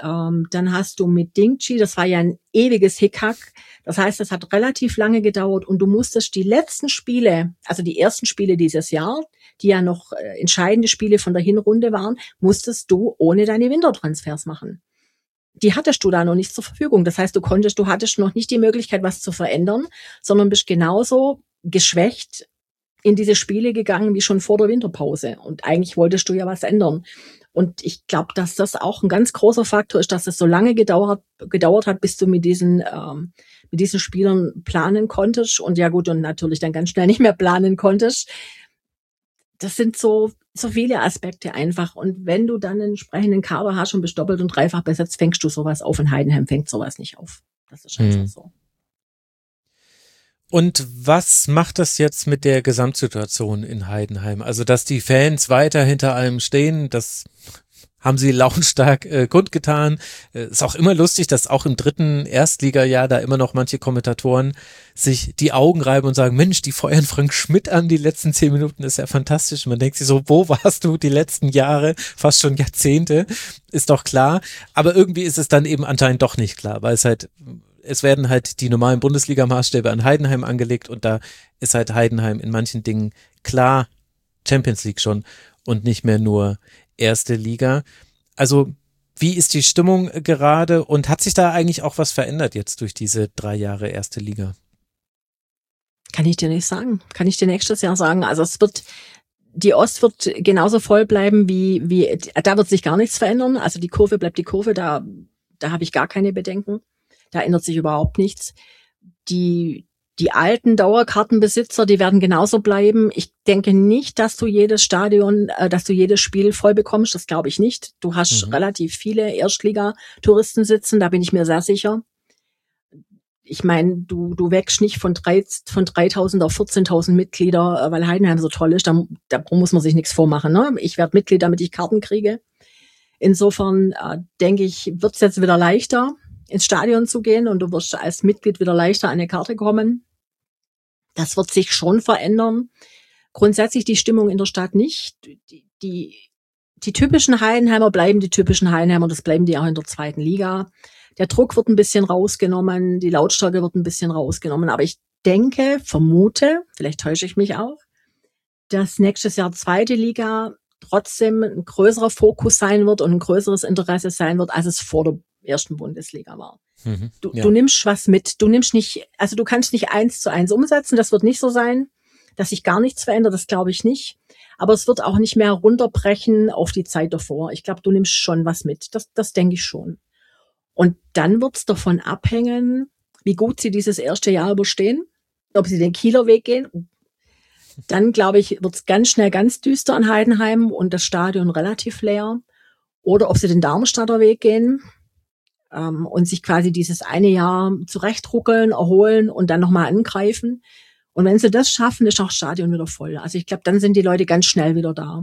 Dingchi, das war ja ein ewiges Hickhack. Das heißt, das hat relativ lange gedauert und du musstest die letzten Spiele, also die ersten Spiele dieses Jahr, die ja noch entscheidende Spiele von der Hinrunde waren, musstest du ohne deine Wintertransfers machen. Die hattest du da noch nicht zur Verfügung. Das heißt, du hattest noch nicht die Möglichkeit, was zu verändern, sondern bist genauso geschwächt in diese Spiele gegangen wie schon vor der Winterpause. Und eigentlich wolltest du ja was ändern. Und ich glaube, dass das auch ein ganz großer Faktor ist, dass es so lange gedauert hat, bis du mit diesen Spielern planen konntest. Und ja gut, und natürlich dann ganz schnell nicht mehr planen konntest. Das sind so viele Aspekte einfach. Und wenn du dann einen entsprechenden Kader hast und bist doppelt und dreifach besetzt, fängst du sowas auf. Und Heidenheim fängt sowas nicht auf. Das ist einfach so. Und was macht das jetzt mit der Gesamtsituation in Heidenheim? Also, dass die Fans weiter hinter allem stehen, das haben sie lautstark kundgetan. Ist auch immer lustig, dass auch im 3. Erstligajahr da immer noch manche Kommentatoren sich die Augen reiben und sagen, Mensch, die feuern Frank Schmidt an, die letzten 10 Minuten, ist ja fantastisch. Man denkt sich so, wo warst du die letzten Jahre, fast schon Jahrzehnte, ist doch klar. Aber irgendwie ist es dann eben anscheinend doch nicht klar, weil es werden halt die normalen Bundesliga-Maßstäbe an Heidenheim angelegt und da ist halt Heidenheim in manchen Dingen klar Champions League schon und nicht mehr nur erste Liga. Also wie ist die Stimmung gerade und hat sich da eigentlich auch was verändert jetzt durch diese 3 Jahre erste Liga? Kann ich dir nicht sagen. Kann ich dir nächstes Jahr sagen. Also die Ost wird genauso voll bleiben wie da wird sich gar nichts verändern. Also die Kurve bleibt die Kurve, da habe ich gar keine Bedenken. Da ändert sich überhaupt nichts. Die alten Dauerkartenbesitzer, die werden genauso bleiben. Ich denke nicht, dass du jedes Spiel voll bekommst. Das glaube ich nicht. Du hast relativ viele Erstliga-Touristen sitzen, da bin ich mir sehr sicher. Ich meine, du wächst nicht von 3.000 auf 14.000 Mitglieder, weil Heidenheim so toll ist. Da muss man sich nichts vormachen. Ne? Ich werde Mitglied, damit ich Karten kriege. Insofern denke ich, wird es jetzt wieder leichter, ins Stadion zu gehen und du wirst als Mitglied wieder leichter an eine Karte kommen. Das wird sich schon verändern. Grundsätzlich die Stimmung in der Stadt nicht. Die typischen Heidenheimer bleiben die typischen Heidenheimer, das bleiben die auch in der 2. Liga. Der Druck wird ein bisschen rausgenommen, die Lautstärke wird ein bisschen rausgenommen. Aber ich vermute, vielleicht täusche ich mich auch, dass nächstes Jahr 2. Liga trotzdem ein größerer Fokus sein wird und ein größeres Interesse sein wird, als es vor der 1. Bundesliga war. Du nimmst was mit. Du nimmst nicht, also du kannst nicht 1:1 umsetzen. Das wird nicht so sein, dass sich gar nichts verändert. Das glaube ich nicht. Aber es wird auch nicht mehr runterbrechen auf die Zeit davor. Ich glaube, du nimmst schon was mit. Das denke ich schon. Und dann wird es davon abhängen, wie gut sie dieses erste Jahr überstehen, ob sie den Kieler Weg gehen. Dann, glaube ich, wird es ganz schnell ganz düster in Heidenheim und das Stadion relativ leer. Oder ob sie den Darmstadter Weg gehen und sich quasi dieses eine Jahr zurechtruckeln, erholen und dann nochmal angreifen. Und wenn sie das schaffen, ist auch das Stadion wieder voll. Also ich glaube, dann sind die Leute ganz schnell wieder da.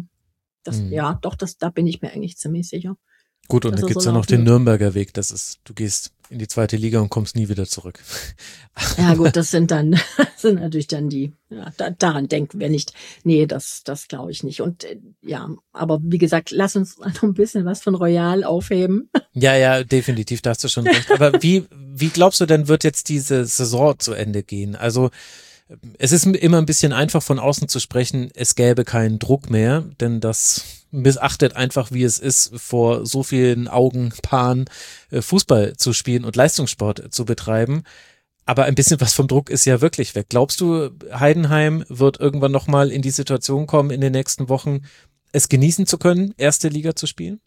Da bin ich mir eigentlich ziemlich sicher. Gut, und dann gibt's ja noch den Nürnberger Weg. Du gehst in die 2. Liga und kommst nie wieder zurück. Ja gut, das sind natürlich dann die, daran denken wir nicht. Nee, das glaube ich nicht. Und aber wie gesagt, lass uns noch ein bisschen was von Royal aufheben. Ja, definitiv, da hast du schon recht. Aber wie glaubst du denn, wird jetzt diese Saison zu Ende gehen? Also es ist immer ein bisschen einfach von außen zu sprechen, es gäbe keinen Druck mehr, denn das missachtet einfach, wie es ist, vor so vielen Augenpaaren Fußball zu spielen und Leistungssport zu betreiben. Aber ein bisschen was vom Druck ist ja wirklich weg. Glaubst du, Heidenheim wird irgendwann nochmal in die Situation kommen, in den nächsten Wochen es genießen zu können, 1. Liga zu spielen?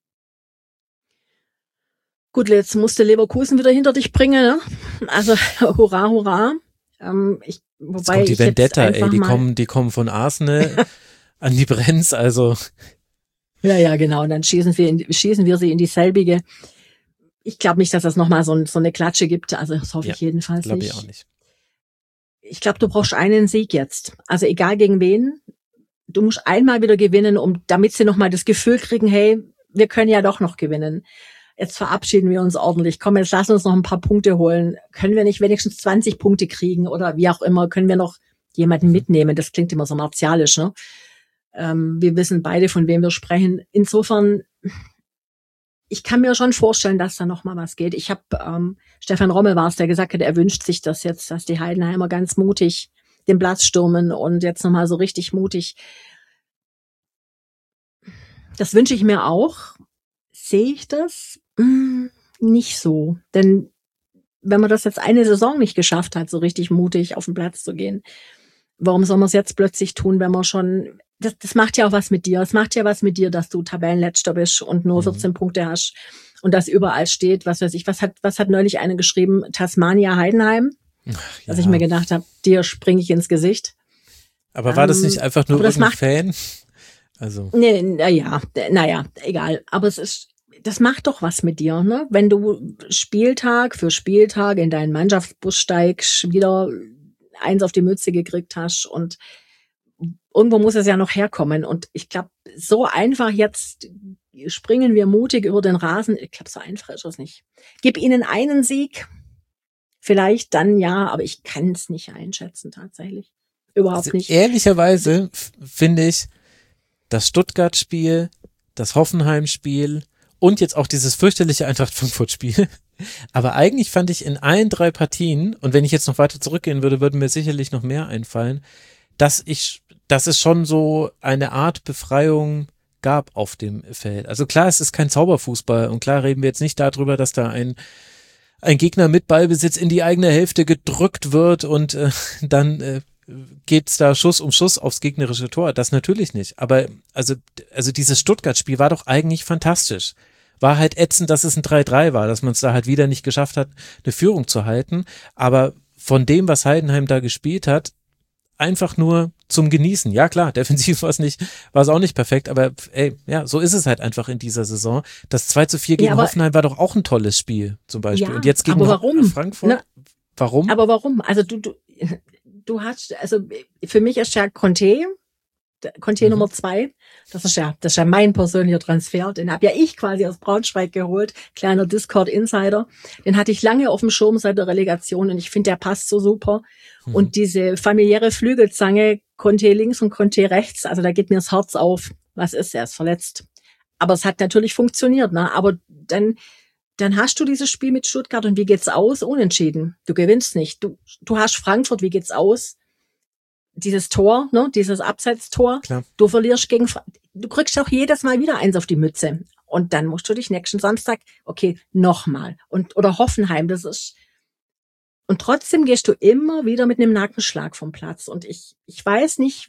Gut, jetzt musste Leverkusen wieder hinter dich bringen, ne? Also hurra, hurra. Jetzt kommt die Vendetta, die kommen von Arsenal an die Brenz, also. Ja, genau. Und dann schießen wir sie in dieselbige. Ich glaube nicht, dass das nochmal so eine Klatsche gibt. Also das hoffe ich jedenfalls nicht. Glaube ich auch nicht. Ich glaube, du brauchst einen Sieg jetzt. Also egal gegen wen. Du musst einmal wieder gewinnen, damit sie nochmal das Gefühl kriegen, hey, wir können ja doch noch gewinnen. Jetzt verabschieden wir uns ordentlich. Komm, jetzt lass uns noch ein paar Punkte holen. Können wir nicht wenigstens 20 Punkte kriegen oder wie auch immer? Können wir noch jemanden mitnehmen? Das klingt immer so martialisch, ne? Wir wissen beide, von wem wir sprechen. Insofern, ich kann mir schon vorstellen, dass da noch mal was geht. Ich habe Stefan Rommel war es, der gesagt hat, er wünscht sich das jetzt, dass die Heidenheimer ganz mutig den Platz stürmen und jetzt noch mal so richtig mutig. Das wünsche ich mir auch. Sehe ich das? Nicht so. Denn wenn man das jetzt eine Saison nicht geschafft hat, so richtig mutig auf den Platz zu gehen, warum soll man es jetzt plötzlich tun, wenn man schon, das macht ja auch was mit dir. Es macht ja was mit dir, dass du Tabellenletzter bist und nur 14 Punkte hast und das überall steht, was weiß ich, was hat neulich einer geschrieben, Tasmania Heidenheim, dass ich mir gedacht habe, dir springe ich ins Gesicht. Aber war das nicht einfach nur irgendein Fan? Also. Nee, naja, egal. Aber das macht doch was mit dir, ne? Wenn du Spieltag für Spieltag in deinen Mannschaftsbus steigst, wieder eins auf die Mütze gekriegt hast und irgendwo muss es ja noch herkommen. Und ich glaube, so einfach jetzt springen wir mutig über den Rasen. Ich glaube, so einfach ist es nicht. Gib ihnen einen Sieg, vielleicht dann ja, aber ich kann es nicht einschätzen tatsächlich. Überhaupt nicht. Ehrlicherweise finde ich das Stuttgart-Spiel, das Hoffenheim-Spiel und jetzt auch dieses fürchterliche Eintracht-Frankfurt-Spiel. Aber eigentlich fand ich in allen 3 Partien, und wenn ich jetzt noch weiter zurückgehen würde, würden mir sicherlich noch mehr einfallen, dass es schon so eine Art Befreiung gab auf dem Feld. Also klar, es ist kein Zauberfußball und klar reden wir jetzt nicht darüber, dass da ein Gegner mit Ballbesitz in die eigene Hälfte gedrückt wird und dann geht's da Schuss um Schuss aufs gegnerische Tor. Das natürlich nicht. Aber also dieses Stuttgart-Spiel war doch eigentlich fantastisch. War halt ätzend, dass es ein 3-3 war, dass man es da halt wieder nicht geschafft hat, eine Führung zu halten. Aber von dem, was Heidenheim da gespielt hat, einfach nur zum Genießen. Ja klar, defensiv war es auch nicht perfekt, aber so ist es halt einfach in dieser Saison. Das 2-4 gegen Hoffenheim war doch auch ein tolles Spiel, zum Beispiel. Ja, und jetzt gegen Frankfurt. Warum? Aber warum? Also du hast, also für mich ist ja Conte Nummer 2. Das ist ja mein persönlicher Transfer. Den habe ja ich quasi aus Braunschweig geholt. Kleiner Discord-Insider. Den hatte ich lange auf dem Schirm seit der Relegation und ich finde, der passt so super. Und diese familiäre Flügelzange, Conte links und Conte rechts, also da geht mir das Herz auf. Was ist, er ist verletzt. Aber es hat natürlich funktioniert, ne? Aber dann hast du dieses Spiel mit Stuttgart und wie geht's aus? Unentschieden. Du gewinnst nicht. Du hast Frankfurt, wie geht's aus? Dieses Tor, ne, dieses Abseitstor. Klar. Du verlierst du kriegst auch jedes Mal wieder eins auf die Mütze. Und dann musst du dich nächsten Samstag, okay, nochmal. Oder Hoffenheim, und trotzdem gehst du immer wieder mit einem Nackenschlag vom Platz. Und ich weiß nicht,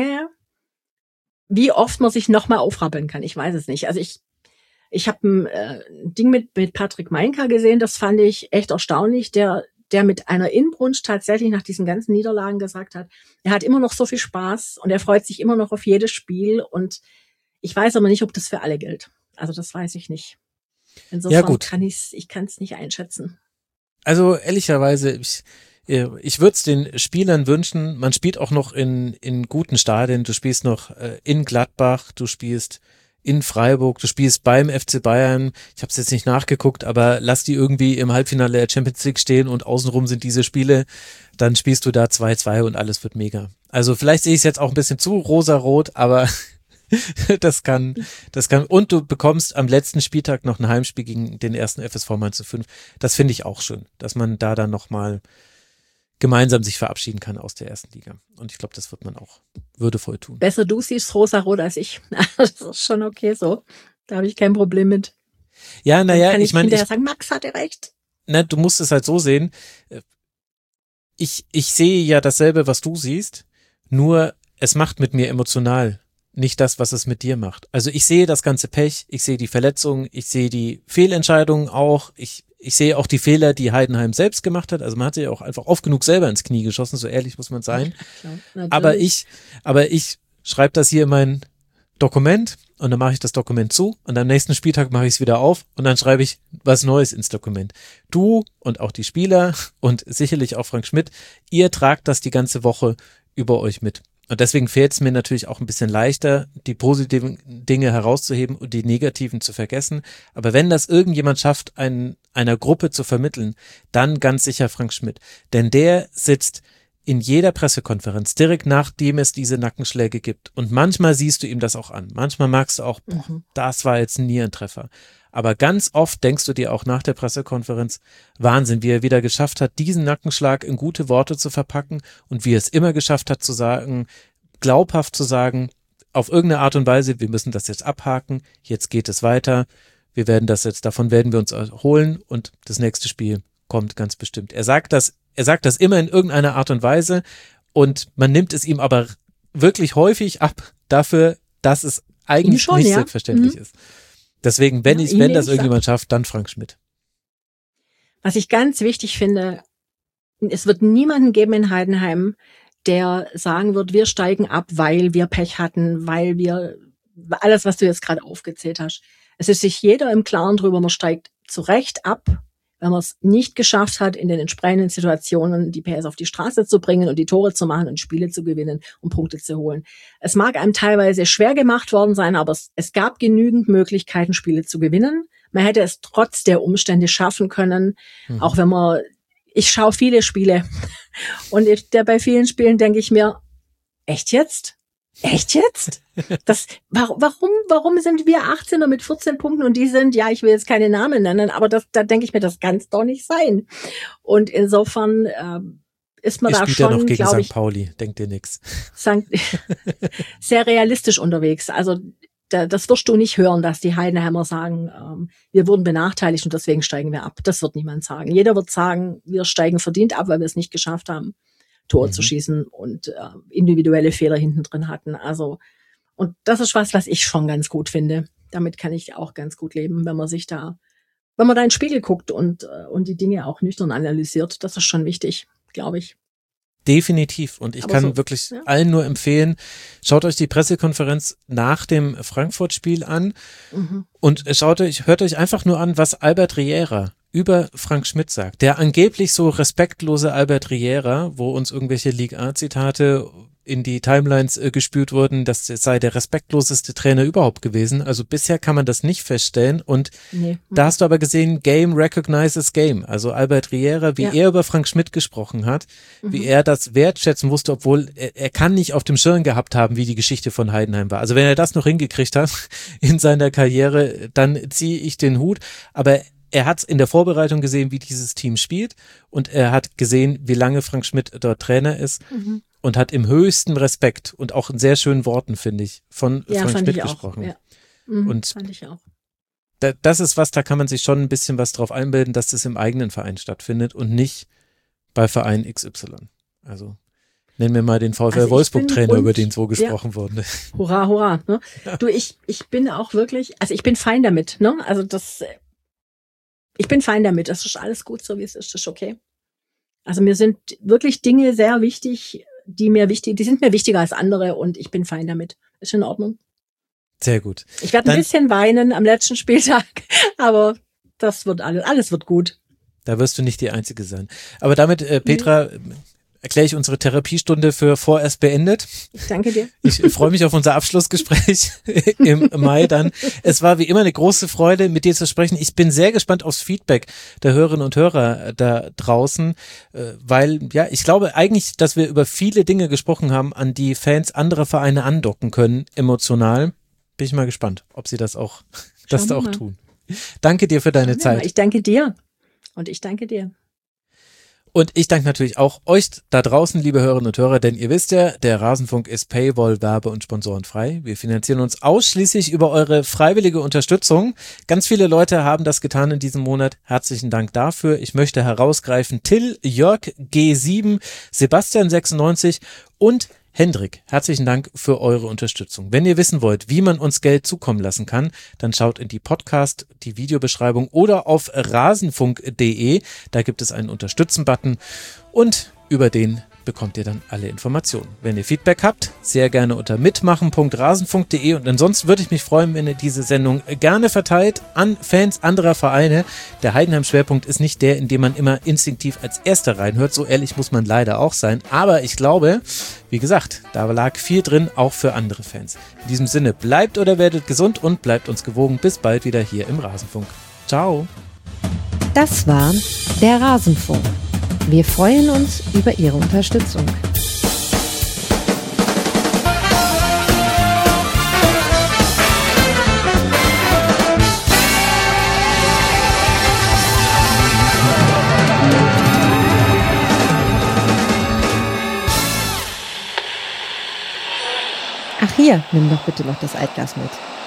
wie oft man sich nochmal aufrappeln kann. Ich weiß es nicht. Also ich habe ein Ding mit Patrick Meinka gesehen, das fand ich echt erstaunlich, der mit einer Inbrunst tatsächlich nach diesen ganzen Niederlagen gesagt hat, er hat immer noch so viel Spaß und er freut sich immer noch auf jedes Spiel und ich weiß aber nicht, ob das für alle gilt. Also das weiß ich nicht. Insofern ja, gut. Ich kann es nicht einschätzen. Also ehrlicherweise, ich würde es den Spielern wünschen, man spielt auch noch in guten Stadien, du spielst noch in Gladbach, du spielst in Freiburg, du spielst beim FC Bayern, ich habe es jetzt nicht nachgeguckt, aber lass die irgendwie im Halbfinale der Champions League stehen und außenrum sind diese Spiele, dann spielst du da 2-2 und alles wird mega. Also vielleicht sehe ich es jetzt auch ein bisschen zu rosarot, aber das kann, und du bekommst am letzten Spieltag noch ein Heimspiel gegen den ersten FSV Mainz 05. Das finde ich auch schön, dass man da dann nochmal gemeinsam sich verabschieden kann aus der ersten Liga. Und ich glaube, das wird man auch würdevoll tun. Besser du siehst rosarot als ich. Das ist schon okay so. Da habe ich kein Problem mit. Ja, naja, ich meine, ich sagen, Max hatte recht. Na, du musst es halt so sehen. Ich sehe ja dasselbe, was du siehst, nur es macht mit mir emotional nicht das, was es mit dir macht. Also ich sehe das ganze Pech, ich sehe die Verletzungen, ich sehe die Fehlentscheidungen auch, ich sehe auch die Fehler, die Heidenheim selbst gemacht hat. Also man hat sich ja auch einfach oft genug selber ins Knie geschossen, so ehrlich muss man sein. Ja, aber ich schreibe das hier in mein Dokument und dann mache ich das Dokument zu und am nächsten Spieltag mache ich es wieder auf und dann schreibe ich was Neues ins Dokument. Du und auch die Spieler und sicherlich auch Frank Schmidt, ihr tragt das die ganze Woche über euch mit. Und deswegen fällt es mir natürlich auch ein bisschen leichter, die positiven Dinge herauszuheben und die negativen zu vergessen. Aber wenn das irgendjemand schafft, einer Gruppe zu vermitteln, dann ganz sicher Frank Schmidt. Denn der sitzt in jeder Pressekonferenz, direkt nachdem es diese Nackenschläge gibt. Und manchmal siehst du ihm das auch an. Manchmal magst du auch, das war jetzt ein Nierentreffer. Aber ganz oft denkst du dir auch nach der Pressekonferenz, Wahnsinn, wie er wieder geschafft hat, diesen Nackenschlag in gute Worte zu verpacken und wie er es immer geschafft hat zu sagen, glaubhaft zu sagen, auf irgendeine Art und Weise, wir müssen das jetzt abhaken, jetzt geht es weiter, davon werden wir uns erholen und das nächste Spiel kommt ganz bestimmt. Er sagt das immer in irgendeiner Art und Weise und man nimmt es ihm aber wirklich häufig ab dafür, dass es eigentlich schon, nicht ja. selbstverständlich ist. Deswegen, wenn das irgendjemand schafft, dann Frank Schmidt. Was ich ganz wichtig finde, es wird niemanden geben in Heidenheim, der sagen wird, wir steigen ab, weil wir Pech hatten, weil wir, alles, was du jetzt gerade aufgezählt hast. Es ist sich jeder im Klaren drüber, man steigt zu Recht ab, wenn man es nicht geschafft hat, in den entsprechenden Situationen die PS auf die Straße zu bringen und die Tore zu machen und Spiele zu gewinnen und Punkte zu holen. Es mag einem teilweise schwer gemacht worden sein, aber es gab genügend Möglichkeiten, Spiele zu gewinnen. Man hätte es trotz der Umstände schaffen können, auch wenn ich schaue viele Spiele und bei vielen Spielen denke ich mir, echt jetzt? Echt jetzt? Warum sind wir 18er mit 14 Punkten und die sind, ja, ich will jetzt keine Namen nennen, aber da denke ich mir, das kann es doch nicht sein. Und insofern ist man da schon, ja noch gegen glaube St. Pauli, denkt dir nix. Sehr realistisch unterwegs. Also das wirst du nicht hören, dass die Heidenheimer sagen, wir wurden benachteiligt und deswegen steigen wir ab. Das wird niemand sagen. Jeder wird sagen, wir steigen verdient ab, weil wir es nicht geschafft haben, Tore zu schießen und individuelle Fehler hinten drin hatten. Also, und das ist was ich schon ganz gut finde. Damit kann ich auch ganz gut leben, wenn man da in den Spiegel guckt und die Dinge auch nüchtern analysiert. Das ist schon wichtig, glaube ich. Definitiv. Und ich kann wirklich allen nur empfehlen, schaut euch die Pressekonferenz nach dem Frankfurt-Spiel an und hört euch einfach nur an, was Albert Riera über Frank Schmidt sagt. Der angeblich so respektlose Albert Riera, wo uns irgendwelche Ligue-A-Zitate in die Timelines gespült wurden, das sei der respektloseste Trainer überhaupt gewesen. Also bisher kann man das nicht feststellen. Und da hast du aber gesehen, Game recognizes Game. Also Albert Riera, wie er über Frank Schmidt gesprochen hat, wie er das wertschätzen wusste, obwohl er kann nicht auf dem Schirm gehabt haben, wie die Geschichte von Heidenheim war. Also wenn er das noch hingekriegt hat in seiner Karriere, dann ziehe ich den Hut. Aber er hat in der Vorbereitung gesehen, wie dieses Team spielt und er hat gesehen, wie lange Frank Schmidt dort Trainer ist und hat im höchsten Respekt und auch in sehr schönen Worten, finde ich, von Frank Schmidt gesprochen. Ja. Und fand ich auch. Das ist was, da kann man sich schon ein bisschen was drauf einbilden, dass das im eigenen Verein stattfindet und nicht bei Verein XY. Also nennen wir mal den VfL Wolfsburg-Trainer, über den so gesprochen wurde. Hurra, hurra. Ne? Du, ich bin auch wirklich, also ich bin fein damit. Ne? Also ich bin fein damit. Das ist alles gut, so wie es ist. Das ist okay. Also mir sind wirklich Dinge sehr wichtig, die sind mir wichtiger als andere und ich bin fein damit. Ist in Ordnung. Sehr gut. Ich werde ein bisschen weinen am letzten Spieltag, aber das wird alles wird gut. Da wirst du nicht die Einzige sein. Aber damit, Petra, erkläre ich unsere Therapiestunde für vorerst beendet. Ich danke dir. Ich freue mich auf unser Abschlussgespräch im Mai dann. Es war wie immer eine große Freude, mit dir zu sprechen. Ich bin sehr gespannt aufs Feedback der Hörerinnen und Hörer da draußen, weil ich glaube eigentlich, dass wir über viele Dinge gesprochen haben, an die Fans anderer Vereine andocken können, emotional. Bin ich mal gespannt, ob sie das auch tun. Danke dir für deine Zeit. Ich danke dir. Und ich danke dir. Und ich danke natürlich auch euch da draußen, liebe Hörerinnen und Hörer, denn ihr wisst ja, der Rasenfunk ist Paywall, Werbe- und Sponsorenfrei. Wir finanzieren uns ausschließlich über eure freiwillige Unterstützung. Ganz viele Leute haben das getan in diesem Monat. Herzlichen Dank dafür. Ich möchte herausgreifen Till, Jörg, G7, Sebastian 96 und Hendrik, herzlichen Dank für eure Unterstützung. Wenn ihr wissen wollt, wie man uns Geld zukommen lassen kann, dann schaut in die Podcast, die Videobeschreibung oder auf rasenfunk.de. Da gibt es einen Unterstützen-Button und über den bekommt ihr dann alle Informationen. Wenn ihr Feedback habt, sehr gerne unter mitmachen.rasenfunk.de und ansonsten würde ich mich freuen, wenn ihr diese Sendung gerne verteilt an Fans anderer Vereine. Der Heidenheim-Schwerpunkt ist nicht der, in dem man immer instinktiv als Erster reinhört. So ehrlich muss man leider auch sein. Aber ich glaube, wie gesagt, da lag viel drin, auch für andere Fans. In diesem Sinne, bleibt oder werdet gesund und bleibt uns gewogen. Bis bald wieder hier im Rasenfunk. Ciao. Das war der Rasenfunk. Wir freuen uns über Ihre Unterstützung. Ach hier, nimm doch bitte noch das Altglas mit.